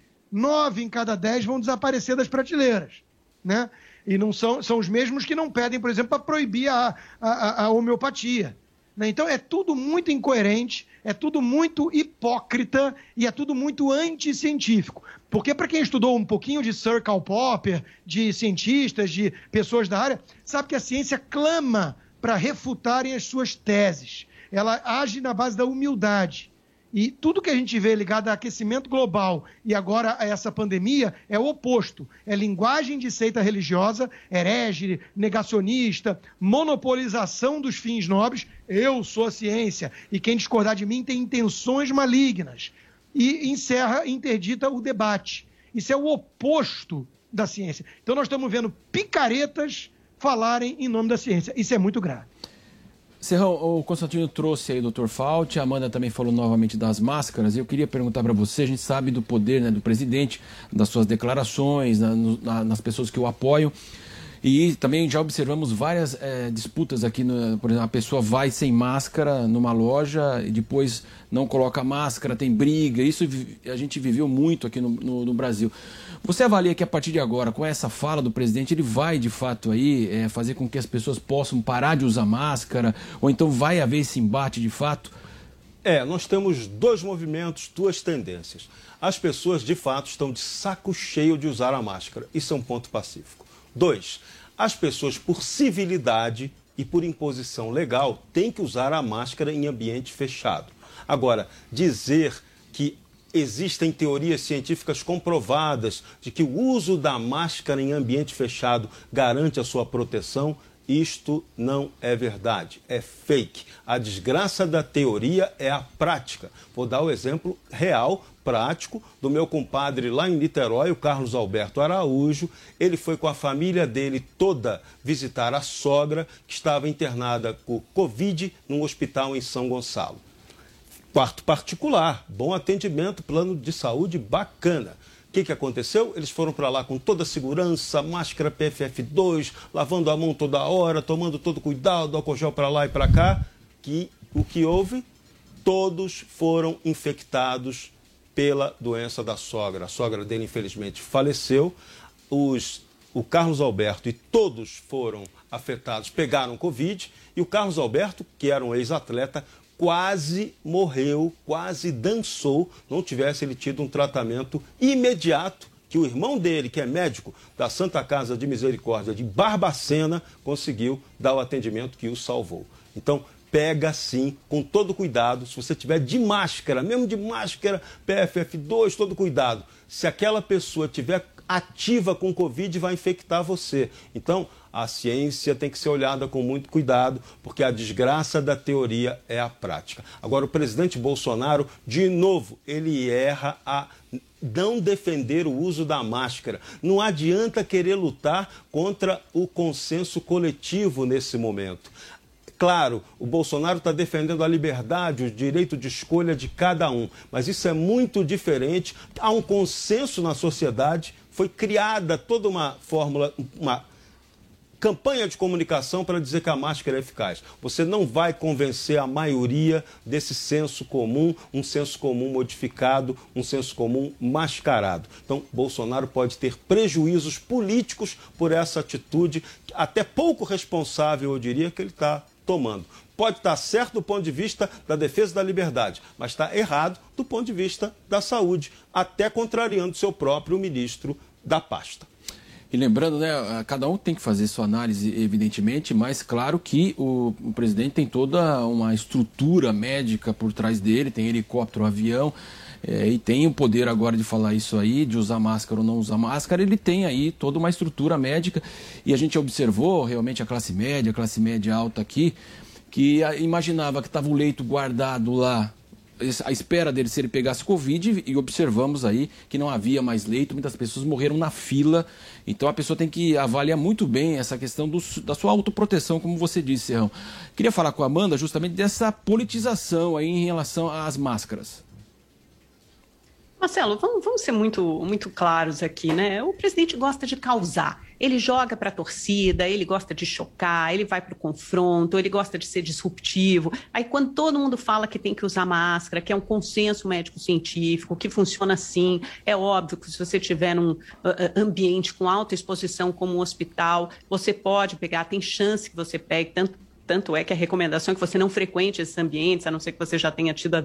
em cada 10 vão desaparecer das prateleiras, né? E não são os mesmos que não pedem, por exemplo, para proibir a homeopatia, né? Então, é tudo muito incoerente, é tudo muito hipócrita e é tudo muito anticientífico. Porque para quem estudou um pouquinho de Sir Karl Popper, de cientistas, de pessoas da área, sabe que a ciência clama para refutarem as suas teses. Ela age na base da humildade. E tudo que a gente vê ligado a aquecimento global e agora a essa pandemia é o oposto. É linguagem de seita religiosa, herege, negacionista, monopolização dos fins nobres. Eu sou a ciência e quem discordar de mim tem intenções malignas. E interdita o debate. Isso é o oposto da ciência. Então nós estamos vendo picaretas falarem em nome da ciência. Isso é muito grave. Serrão, o Constantino trouxe aí o Dr. Fauci, a Amanda também falou novamente das máscaras, e eu queria perguntar para você, a gente sabe do poder, né, do presidente, das suas declarações, nas pessoas que o apoiam, e também já observamos várias disputas aqui, por exemplo, a pessoa vai sem máscara numa loja e depois não coloca máscara, tem briga, isso a gente viveu muito aqui no Brasil. Você avalia que a partir de agora, com essa fala do presidente, ele vai de fato aí fazer com que as pessoas possam parar de usar máscara, ou então vai haver esse embate de fato? Nós temos 2 movimentos, 2 tendências. As pessoas de fato estão de saco cheio de usar a máscara, isso é um ponto pacífico. 2, as pessoas por civilidade e por imposição legal têm que usar a máscara em ambiente fechado. Agora, dizer que existem teorias científicas comprovadas de que o uso da máscara em ambiente fechado garante a sua proteção, isto não é verdade, é fake. A desgraça da teoria é a prática. Vou dar o exemplo real, prático, do meu compadre lá em Niterói, o Carlos Alberto Araújo. Ele foi com a família dele toda visitar a sogra, que estava internada com Covid num hospital em São Gonçalo. Quarto particular, bom atendimento, plano de saúde bacana. O que aconteceu? Eles foram para lá com toda a segurança, máscara PFF2, lavando a mão toda hora, tomando todo cuidado, álcool gel para lá e para cá. O que houve? Todos foram infectados pela doença da sogra. A sogra dele, infelizmente, faleceu. O Carlos Alberto e todos foram afetados, pegaram Covid. E o Carlos Alberto, que era um ex-atleta, quase morreu, quase dançou, não tivesse ele tido um tratamento imediato, que o irmão dele, que é médico da Santa Casa de Misericórdia de Barbacena, conseguiu dar o atendimento que o salvou. Então, pega sim, com todo cuidado, se você tiver de máscara, mesmo de máscara, PFF2, todo cuidado. Se aquela pessoa tiver ativa com Covid, vai infectar você. Então, a ciência tem que ser olhada com muito cuidado, porque a desgraça da teoria é a prática. Agora, o presidente Bolsonaro, de novo, ele erra a não defender o uso da máscara. Não adianta querer lutar contra o consenso coletivo nesse momento. Claro, o Bolsonaro está defendendo a liberdade, o direito de escolha de cada um, mas isso é muito diferente. Há um consenso na sociedade, foi criada toda uma fórmula, uma campanha de comunicação para dizer que a máscara é eficaz. Você não vai convencer a maioria desse senso comum, um senso comum modificado, um senso comum mascarado. Então, Bolsonaro pode ter prejuízos políticos por essa atitude, até pouco responsável, eu diria, que ele está tomando. Pode estar certo do ponto de vista da defesa da liberdade, mas está errado do ponto de vista da saúde, até contrariando seu próprio ministro da pasta. E lembrando, né, cada um tem que fazer sua análise, evidentemente, mas claro que o presidente tem toda uma estrutura médica por trás dele, tem helicóptero, avião, e tem o poder agora de falar isso aí, de usar máscara ou não usar máscara. Ele tem aí toda uma estrutura médica, e a gente observou realmente a classe média alta aqui, que imaginava que estava o leito guardado lá, à espera dele se ele pegasse Covid, e observamos aí que não havia mais leito, muitas pessoas morreram na fila. Então a pessoa tem que avaliar muito bem essa questão da sua autoproteção, como você disse, Serrão. Queria falar com a Amanda justamente dessa politização aí em relação às máscaras. Marcelo, vamos ser muito claros aqui, né? O presidente gosta de causar. Ele joga para a torcida, ele gosta de chocar, ele vai para o confronto, ele gosta de ser disruptivo. Aí quando todo mundo fala que tem que usar máscara, que é um consenso médico-científico, que funciona assim, é óbvio que se você tiver num ambiente com alta exposição como um hospital, você pode pegar, tem chance que você pegue, tanto é que a recomendação é que você não frequente esses ambientes, a não ser que você já tenha tido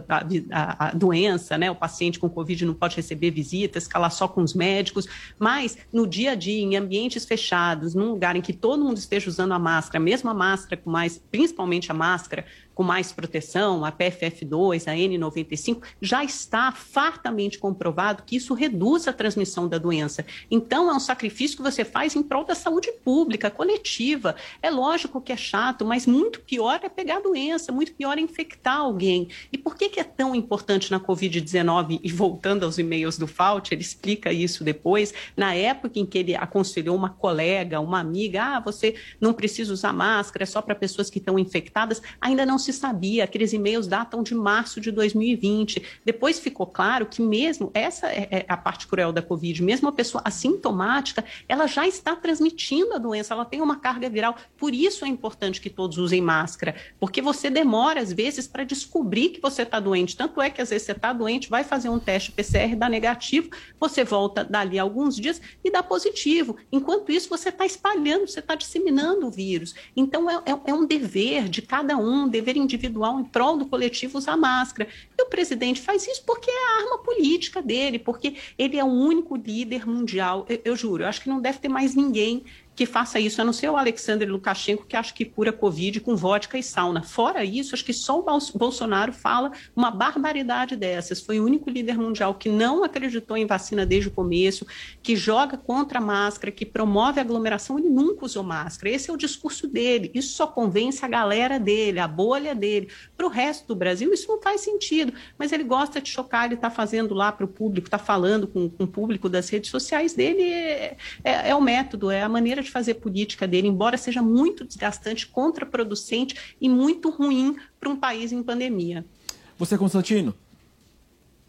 a doença, né? O paciente com Covid não pode receber visitas, ficar lá só com os médicos, mas no dia a dia, em ambientes fechados, num lugar em que todo mundo esteja usando a máscara, mesmo a máscara com mais, principalmente a máscara com mais proteção, a PFF2, a N95, já está fartamente comprovado que isso reduz a transmissão da doença. Então, é um sacrifício que você faz em prol da saúde pública, coletiva. É lógico que é chato, mas muito pior é pegar a doença, muito pior é infectar alguém. E por que é tão importante na Covid-19? E voltando aos e-mails do Fauci, ele explica isso depois, na época em que ele aconselhou uma colega, uma amiga, você não precisa usar máscara, é só para pessoas que estão infectadas, ainda não se sabia, aqueles e-mails datam de março de 2020. Depois ficou claro que mesmo, essa é a parte cruel da Covid, mesmo a pessoa assintomática, ela já está transmitindo a doença, ela tem uma carga viral. Por isso é importante que todos usem máscara, porque você demora, às vezes, para descobrir que você está doente. Tanto é que, às vezes, você está doente, vai fazer um teste PCR, dá negativo, você volta dali a alguns dias e dá positivo. Enquanto isso, você está espalhando, você está disseminando o vírus. Então, é um dever de cada um, dever individual em prol do coletivo usar máscara. E o presidente faz isso porque é a arma política dele, porque ele é o único líder mundial. Eu juro, eu acho que não deve ter mais ninguém que faça isso, a não ser o Alexander Lukashenko, que acha que cura Covid com vodka e sauna. Fora isso, acho que só o Bolsonaro fala uma barbaridade dessas. Foi o único líder mundial que não acreditou em vacina desde o começo, que joga contra a máscara, que promove a aglomeração. Ele nunca usou máscara. Esse é o discurso dele. Isso só convence a galera dele, a bolha dele. Para o resto do Brasil, isso não faz sentido. Mas ele gosta de chocar, ele está fazendo lá para o público, está falando com o público das redes sociais dele. É o método, é a maneira de fazer política dele, embora seja muito desgastante, contraproducente e muito ruim para um país em pandemia. Você, Constantino?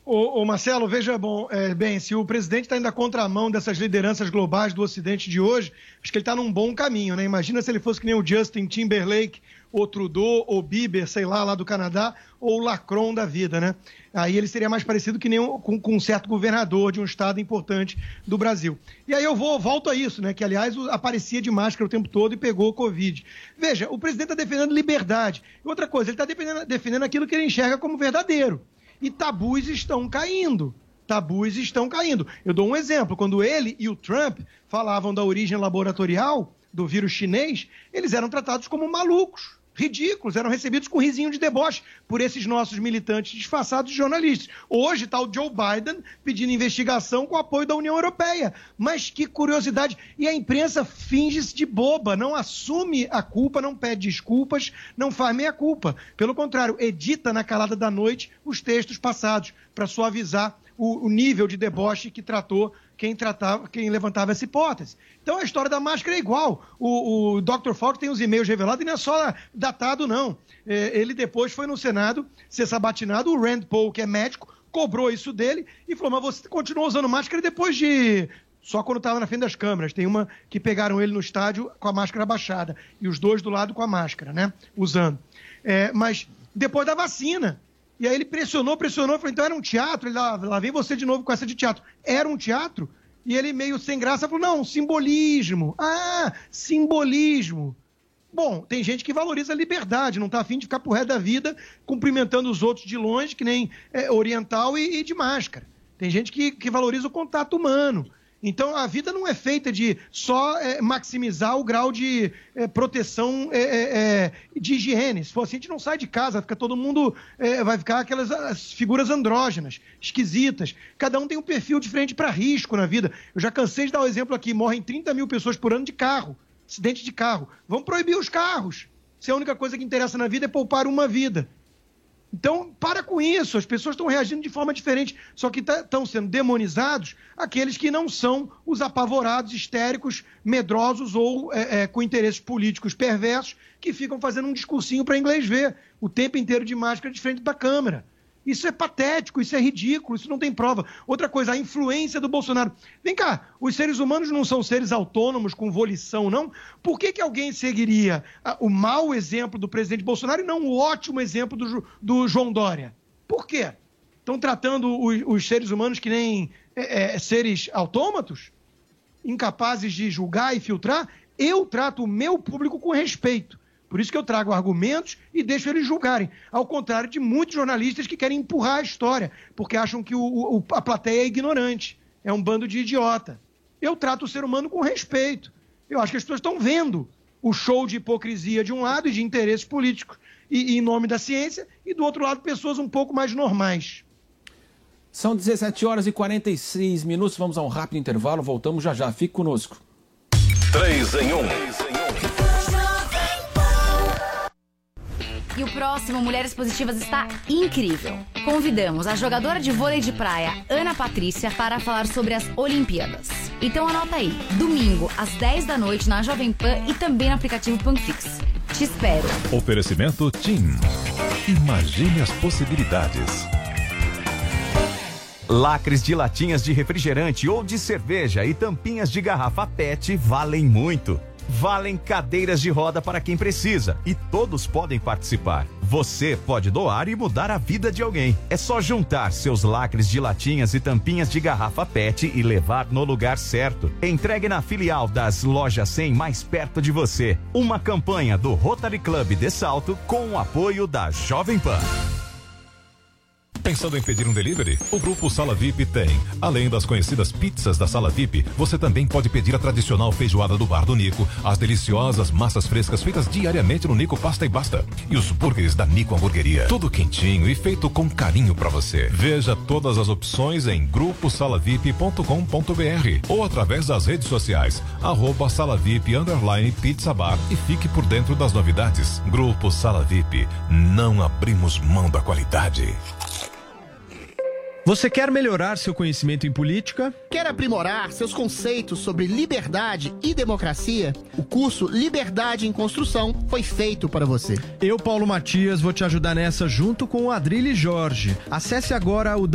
Ô Marcelo, veja bem, se o presidente está indo à contramão dessas lideranças globais do Ocidente de hoje, acho que ele está num bom caminho, né? Imagina se ele fosse que nem o Justin Timberlake, ou Trudeau, ou Bieber, sei lá do Canadá, ou o Lacron da vida, né? Aí ele seria mais parecido que nem com um certo governador de um estado importante do Brasil. E aí eu volto a isso, né? Que, aliás, aparecia de máscara o tempo todo e pegou Covid. Veja, o presidente está defendendo liberdade. E outra coisa, ele está defendendo aquilo que ele enxerga como verdadeiro. E tabus estão caindo. Eu dou um exemplo. Quando ele e o Trump falavam da origem laboratorial do vírus chinês, eles eram tratados como malucos, ridículos, eram recebidos com risinho de deboche por esses nossos militantes disfarçados de jornalistas. Hoje está o Joe Biden pedindo investigação com o apoio da União Europeia. Mas que curiosidade. E a imprensa finge-se de boba, não assume a culpa, não pede desculpas, não faz meia-culpa. Pelo contrário, edita na calada da noite os textos passados para suavizar o nível de deboche que tratou quem levantava essa hipótese. Então a história da máscara é igual. O Dr. Fauci tem os e-mails revelados e não é só datado, não. Ele depois foi no Senado ser sabatinado, o Rand Paul, que é médico, cobrou isso dele e falou, mas você continuou usando máscara depois de... Só quando estava na frente das câmeras. Tem uma que pegaram ele no estádio com a máscara abaixada e os dois do lado com a máscara, né? Usando. Mas depois da vacina... E aí ele pressionou, falou, então era um teatro, lá vem você de novo com essa de teatro. Era um teatro? E ele meio sem graça falou, não, simbolismo. Ah, simbolismo. Bom, tem gente que valoriza a liberdade, não está afim de ficar pro resto da vida cumprimentando os outros de longe, que nem oriental e de máscara. Tem gente que valoriza o contato humano. Então, a vida não é feita de só maximizar o grau de proteção de higiene. Se for assim, a gente não sai de casa, fica todo mundo... vai ficar as figuras andrógenas, esquisitas. Cada um tem um perfil diferente para risco na vida. Eu já cansei de dar o exemplo aqui. Morrem 30 mil pessoas por ano de carro, acidente de carro. Vamos proibir os carros. Se a única coisa que interessa na vida é poupar uma vida. Então, para com isso, as pessoas estão reagindo de forma diferente, só que estão sendo demonizados aqueles que não são os apavorados, histéricos, medrosos ou com interesses políticos perversos que ficam fazendo um discursinho para inglês ver o tempo inteiro de máscara de frente da câmera. Isso é patético, isso é ridículo, isso não tem prova. Outra coisa, a influência do Bolsonaro. Vem cá, os seres humanos não são seres autônomos com volição, não? Por que alguém seguiria o mau exemplo do presidente Bolsonaro e não o ótimo exemplo do João Dória? Por quê? Estão tratando os seres humanos que nem seres autômatos? Incapazes de julgar e filtrar? Eu trato o meu público com respeito. Por isso que eu trago argumentos e deixo eles julgarem. Ao contrário de muitos jornalistas que querem empurrar a história, porque acham que a plateia é ignorante. É um bando de idiota. Eu trato o ser humano com respeito. Eu acho que as pessoas estão vendo o show de hipocrisia de um lado e de interesses políticos e em nome da ciência, e do outro lado pessoas um pouco mais normais. São 17 horas e 46 minutos. Vamos a um rápido intervalo. Voltamos já já. Fique conosco. 3 em 1. E o próximo Mulheres Positivas está incrível. Convidamos a jogadora de vôlei de praia, Ana Patrícia, para falar sobre as Olimpíadas. Então anota aí, domingo, às 10 da noite, na Jovem Pan e também no aplicativo Panflix. Te espero. Oferecimento TIM. Imagine as possibilidades. Lacres de latinhas de refrigerante ou de cerveja e tampinhas de garrafa PET valem muito. Valem cadeiras de roda para quem precisa e todos podem participar. Você pode doar e mudar a vida de alguém. É só juntar seus lacres de latinhas e tampinhas de garrafa PET e levar no lugar certo. Entregue na filial das Lojas 100 mais perto de você. Uma campanha do Rotary Club de Salto com o apoio da Jovem Pan. Pensando em pedir um delivery? O Grupo Sala VIP tem. Além das conhecidas pizzas da Sala VIP, você também pode pedir a tradicional feijoada do Bar do Nico, as deliciosas massas frescas feitas diariamente no Nico Pasta e Basta e os burgers da Nico Hamburgueria. Tudo quentinho e feito com carinho pra você. Veja todas as opções em gruposalavip.com.br ou através das redes sociais @salavip_pizza bar e fique por dentro das novidades. Grupo Sala VIP, não abrimos mão da qualidade. Você quer melhorar seu conhecimento em política? Quer aprimorar seus conceitos sobre liberdade e democracia? O curso Liberdade em Construção foi feito para você. Eu, Paulo Matias, vou te ajudar nessa junto com o Adrilho Jorge. Acesse agora o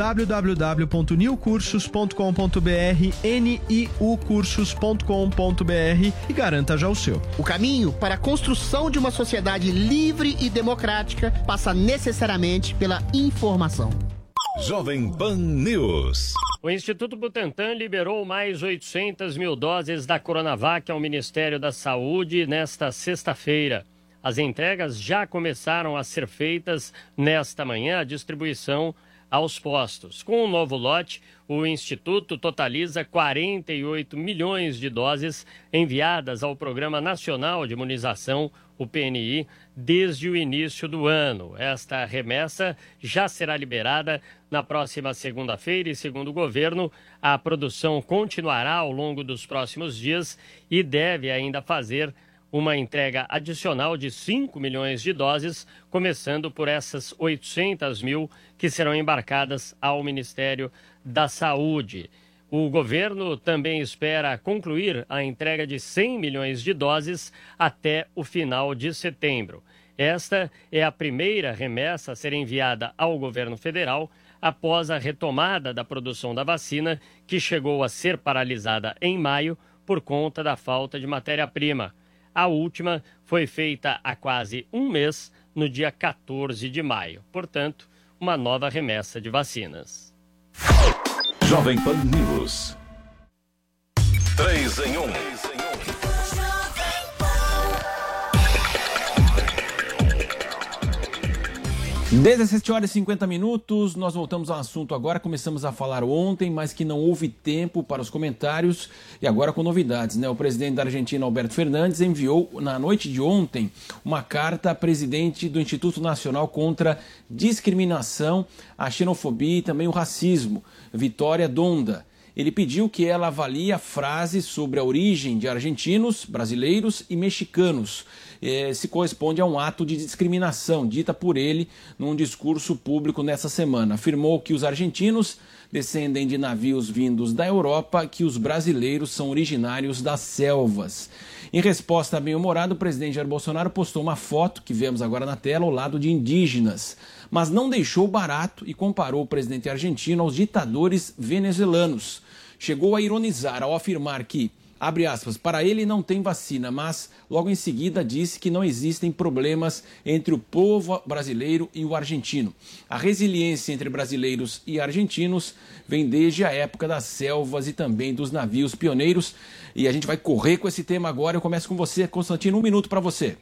www.niucursos.com.br, niucursos.com.br e garanta já o seu. O caminho para a construção de uma sociedade livre e democrática passa necessariamente pela informação. Jovem Pan News. O Instituto Butantan liberou mais 800 mil doses da Coronavac ao Ministério da Saúde nesta sexta-feira. As entregas já começaram a ser feitas nesta manhã, a distribuição aos postos. Com o novo lote, o Instituto totaliza 48 milhões de doses enviadas ao Programa Nacional de Imunização, o PNI, desde o início do ano. Esta remessa já será liberada na próxima segunda-feira e, segundo o governo, a produção continuará ao longo dos próximos dias e deve ainda fazer uma entrega adicional de 5 milhões de doses, começando por essas 800 mil que serão embarcadas ao Ministério da Saúde. O governo também espera concluir a entrega de 100 milhões de doses até o final de setembro. Esta é a primeira remessa a ser enviada ao governo federal após a retomada da produção da vacina, que chegou a ser paralisada em maio por conta da falta de matéria-prima. A última foi feita há quase um mês, no dia 14 de maio. Portanto, uma nova remessa de vacinas. Jovem Pan News. 3 em 1. 17 horas e 50 minutos, nós voltamos ao assunto agora. Começamos a falar ontem, mas que não houve tempo para os comentários, e agora com novidades, né? O presidente da Argentina, Alberto Fernandes, enviou na noite de ontem uma carta à presidente do Instituto Nacional contra Discriminação, a Xenofobia e também o Racismo, Vitória Donda. Ele pediu que ela avalie a frase sobre a origem de argentinos, brasileiros e mexicanos. Se corresponde a um ato de discriminação, dita por ele num discurso público nessa semana. Afirmou que os argentinos descendem de navios vindos da Europa, que os brasileiros são originários das selvas. Em resposta bem-humorada, o presidente Jair Bolsonaro postou uma foto, que vemos agora na tela, ao lado de indígenas, mas não deixou barato e comparou o presidente argentino aos ditadores venezuelanos. Chegou a ironizar ao afirmar que, abre aspas, para ele não tem vacina, mas logo em seguida disse que não existem problemas entre o povo brasileiro e o argentino. A resiliência entre brasileiros e argentinos vem desde a época das selvas e também dos navios pioneiros. E a gente vai correr com esse tema agora. Eu começo com você, Constantino, 1 minuto para você.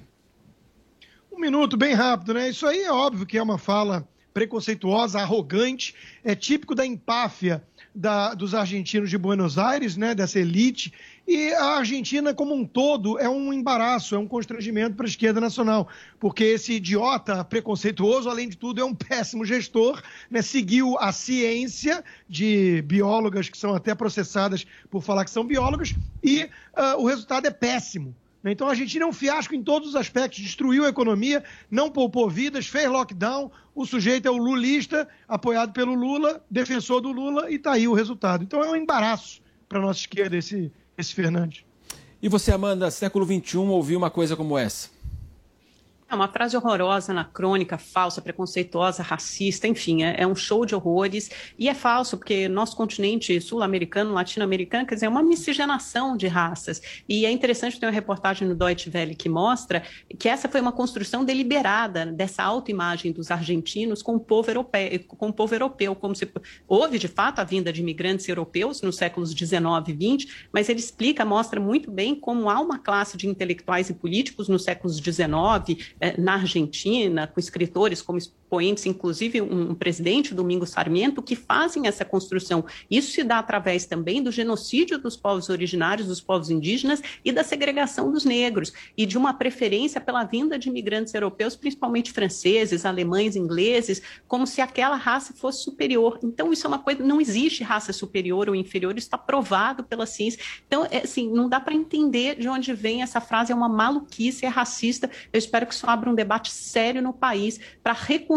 1 minuto, bem rápido, né? Isso aí é óbvio que é uma fala preconceituosa, arrogante, é típico da empáfia dos argentinos de Buenos Aires, né, dessa elite, e a Argentina como um todo é um embaraço, é um constrangimento para a esquerda nacional, porque esse idiota preconceituoso, além de tudo, é um péssimo gestor, né, seguiu a ciência de biólogas que são até processadas por falar que são biólogas, e o resultado é péssimo. Então a Argentina é um fiasco em todos os aspectos, destruiu a economia, não poupou vidas, fez lockdown, o sujeito é o lulista, apoiado pelo Lula, defensor do Lula, e está aí o resultado. Então é um embaraço para a nossa esquerda esse Fernandes. E você, Amanda, século XXI, ouviu uma coisa como essa? É uma frase horrorosa, anacrônica, falsa, preconceituosa, racista, enfim, é um show de horrores. E é falso, porque nosso continente sul-americano, latino-americano, quer dizer, é uma miscigenação de raças. E é interessante ter uma reportagem no Deutsche Welle que mostra que essa foi uma construção deliberada dessa autoimagem dos argentinos com o povo europeu, como se houve, de fato, a vinda de imigrantes europeus nos séculos XIX e XX, mas ele explica, mostra muito bem como há uma classe de intelectuais e políticos nos séculos XIX, na Argentina, com escritores como expoentes, inclusive um presidente, Domingos Sarmiento, que fazem essa construção. Isso se dá através também do genocídio dos povos originários, dos povos indígenas e da segregação dos negros, e de uma preferência pela vinda de imigrantes europeus, principalmente franceses, alemães, ingleses, como se aquela raça fosse superior. Então, isso é uma coisa, não existe raça superior ou inferior, isso está provado pela ciência. Então, assim, não dá para entender de onde vem essa frase, é uma maluquice, é racista. Eu espero que isso abra um debate sério no país para reconstruir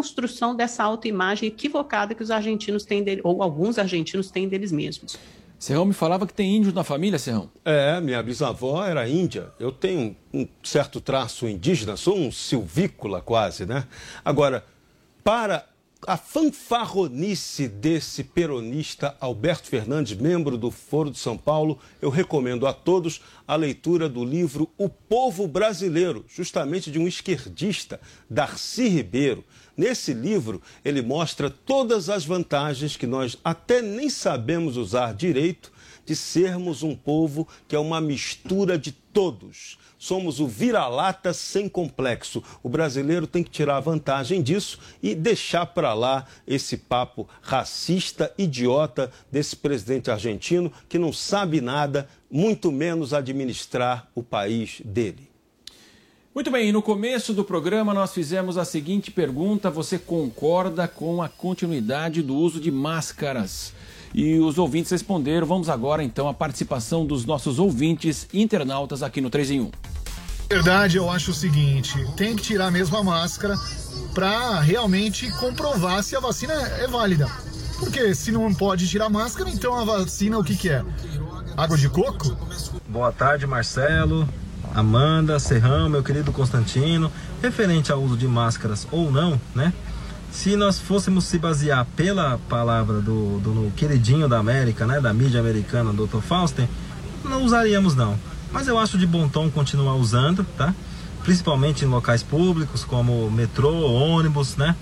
construção dessa autoimagem equivocada que os argentinos têm dele, ou alguns argentinos têm deles mesmos. Serrão me falava que tem índios na família, Serrão. Minha bisavó era índia. Eu tenho um certo traço indígena, sou um silvícola quase, né? Agora, para a fanfarronice desse peronista Alberto Fernandes, membro do Foro de São Paulo, eu recomendo a todos a leitura do livro O Povo Brasileiro, justamente de um esquerdista, Darcy Ribeiro. Nesse livro, ele mostra todas as vantagens que nós até nem sabemos usar direito de sermos um povo que é uma mistura de todos. Somos o vira-lata sem complexo. O brasileiro tem que tirar vantagem disso e deixar para lá esse papo racista, idiota desse presidente argentino que não sabe nada, muito menos administrar o país dele. Muito bem, no começo do programa nós fizemos a seguinte pergunta: você concorda com a continuidade do uso de máscaras? E os ouvintes responderam. Vamos agora então à participação dos nossos ouvintes internautas aqui no 3 em 1. Na verdade, eu acho o seguinte: tem que tirar mesmo a máscara para realmente comprovar se a vacina é válida. Porque se não pode tirar a máscara, então a vacina o que é? Água de coco? Boa tarde, Marcelo, Amanda, Serrão, meu querido Constantino. Referente ao uso de máscaras ou não, né? Se nós fôssemos se basear pela palavra do queridinho da América, né, da mídia americana, Dr. Fausten, não usaríamos não. Mas eu acho de bom tom continuar usando, tá? Principalmente em locais públicos como metrô, ônibus, né?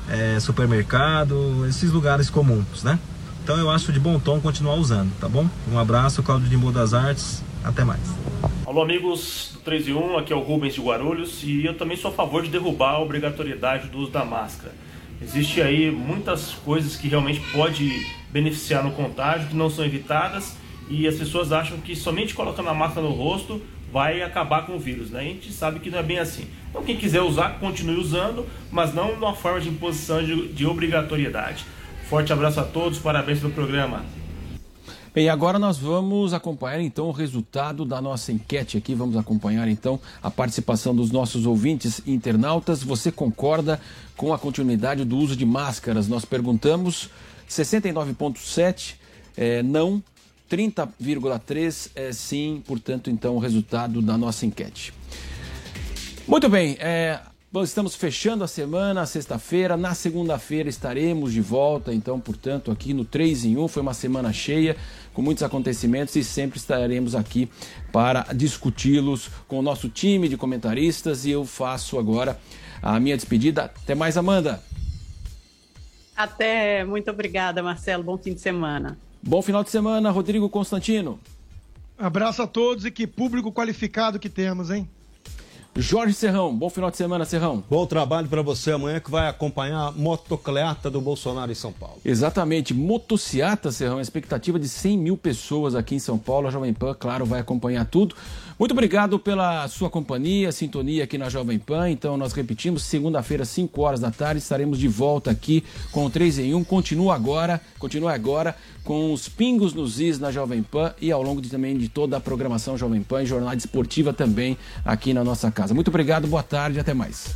Supermercado, esses lugares comuns, né? Então eu acho de bom tom continuar usando, tá bom? Um abraço, Cláudio de Moura das Artes, até mais. Alô amigos do 3 em 1, aqui é o Rubens de Guarulhos e eu também sou a favor de derrubar a obrigatoriedade do uso da máscara. Existe aí muitas coisas que realmente pode beneficiar no contágio, que não são evitadas, e as pessoas acham que somente colocando a máscara no rosto vai acabar com o vírus, né? A gente sabe que não é bem assim. Então quem quiser usar, continue usando, mas não numa forma de imposição de obrigatoriedade. Forte abraço a todos, parabéns pelo programa. Bem, agora nós vamos acompanhar então o resultado da nossa enquete aqui, vamos acompanhar então a participação dos nossos ouvintes internautas. Você concorda com a continuidade do uso de máscaras? Nós perguntamos, 69,7% não, 30,3% sim, portanto então o resultado da nossa enquete. Muito bem, nós estamos fechando a semana, sexta-feira. Na segunda-feira estaremos de volta, então, portanto, aqui no 3 em 1. Foi uma semana cheia, com muitos acontecimentos e sempre estaremos aqui para discuti-los com o nosso time de comentaristas. E eu faço agora a minha despedida. Até mais, Amanda. Até, muito obrigada, Marcelo. Bom fim de semana. Bom final de semana, Rodrigo Constantino. Abraço a todos e que público qualificado que temos, hein? Jorge Serrão, bom final de semana, Serrão. Bom trabalho para você amanhã, que vai acompanhar a motocicleta do Bolsonaro em São Paulo. Exatamente, motociata, Serrão, a expectativa de 100 mil pessoas aqui em São Paulo. A Jovem Pan, claro, vai acompanhar tudo. Muito obrigado pela sua companhia, sintonia aqui na Jovem Pan. Então nós repetimos, segunda-feira, 5 horas da tarde, estaremos de volta aqui com o 3 em 1. Continua agora com os pingos nos is na Jovem Pan e ao longo também de toda a programação Jovem Pan e jornada esportiva também aqui na nossa casa. Muito obrigado, boa tarde, até mais.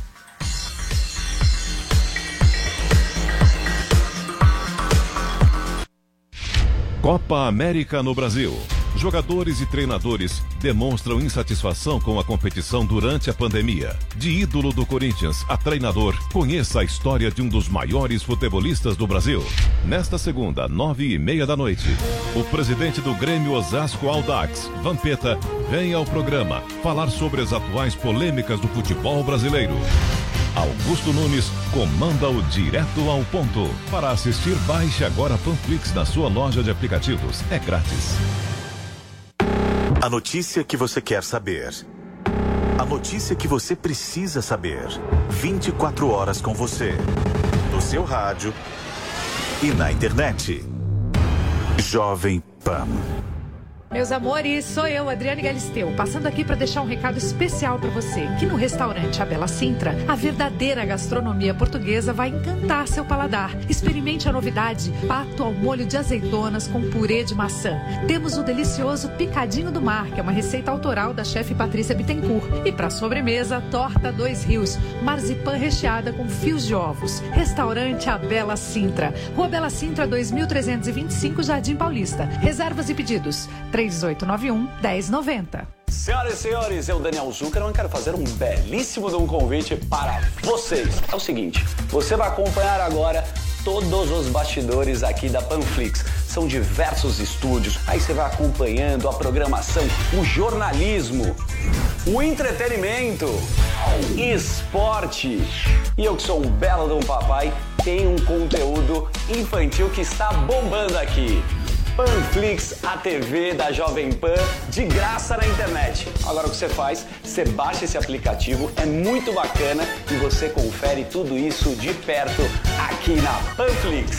Copa América no Brasil. Jogadores e treinadores demonstram insatisfação com a competição durante a pandemia. De ídolo do Corinthians a treinador, conheça a história de um dos maiores futebolistas do Brasil. Nesta segunda, 9h30 da noite, o presidente do Grêmio Osasco Audax, Vampeta, vem ao programa falar sobre as atuais polêmicas do futebol brasileiro. Augusto Nunes comanda o Direto ao Ponto. Para assistir, baixe agora a Panflix na sua loja de aplicativos. É grátis. A notícia que você quer saber. A notícia que você precisa saber. 24 horas com você. No seu rádio e na internet. Jovem Pan. Meus amores, sou eu, Adriane Galisteu, passando aqui para deixar um recado especial para você, que no restaurante A Bela Sintra, a verdadeira gastronomia portuguesa vai encantar seu paladar. Experimente a novidade, pato ao molho de azeitonas com purê de maçã. Temos o delicioso picadinho do mar, que é uma receita autoral da chefe Patrícia Bittencourt. E para sobremesa, torta 2 Rios, marzipan recheada com fios de ovos. Restaurante A Bela Sintra, Rua Bela Sintra 2325, Jardim Paulista. Reservas e pedidos 3891-1090. Senhoras e senhores, eu, Daniel Zuckerman, quero fazer um belíssimo convite para vocês. É o seguinte, você vai acompanhar agora todos os bastidores aqui da Panflix. São diversos estúdios, aí você vai acompanhando a programação, o jornalismo, o entretenimento, esporte. E eu que sou um belo de um papai, tenho um conteúdo infantil que está bombando aqui. Panflix, a TV da Jovem Pan, de graça na internet. Agora o que você faz? Você baixa esse aplicativo, é muito bacana e você confere tudo isso de perto aqui na Panflix.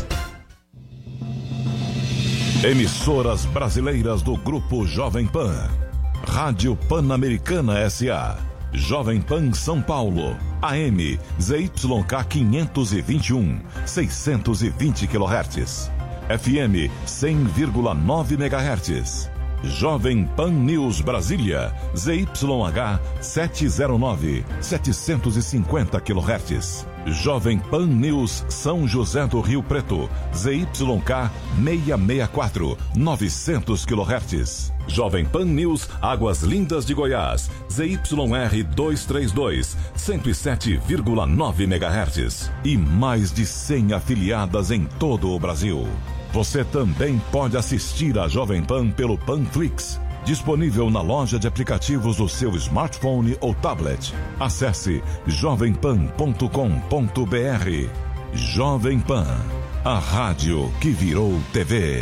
Emissoras brasileiras do Grupo Jovem Pan. Rádio Pan-Americana S.A. Jovem Pan São Paulo. AM ZYK 521, 620 kHz. FM 100,9 MHz. Jovem Pan News Brasília, ZYH 709, 750 kHz. Jovem Pan News São José do Rio Preto, ZYK 664, 900 kHz. Jovem Pan News Águas Lindas de Goiás, ZYR 232, 107,9 MHz. E mais de 100 afiliadas em todo o Brasil. Você também pode assistir a Jovem Pan pelo Panflix, disponível na loja de aplicativos do seu smartphone ou tablet. Acesse jovempan.com.br. Jovem Pan, a rádio que virou TV.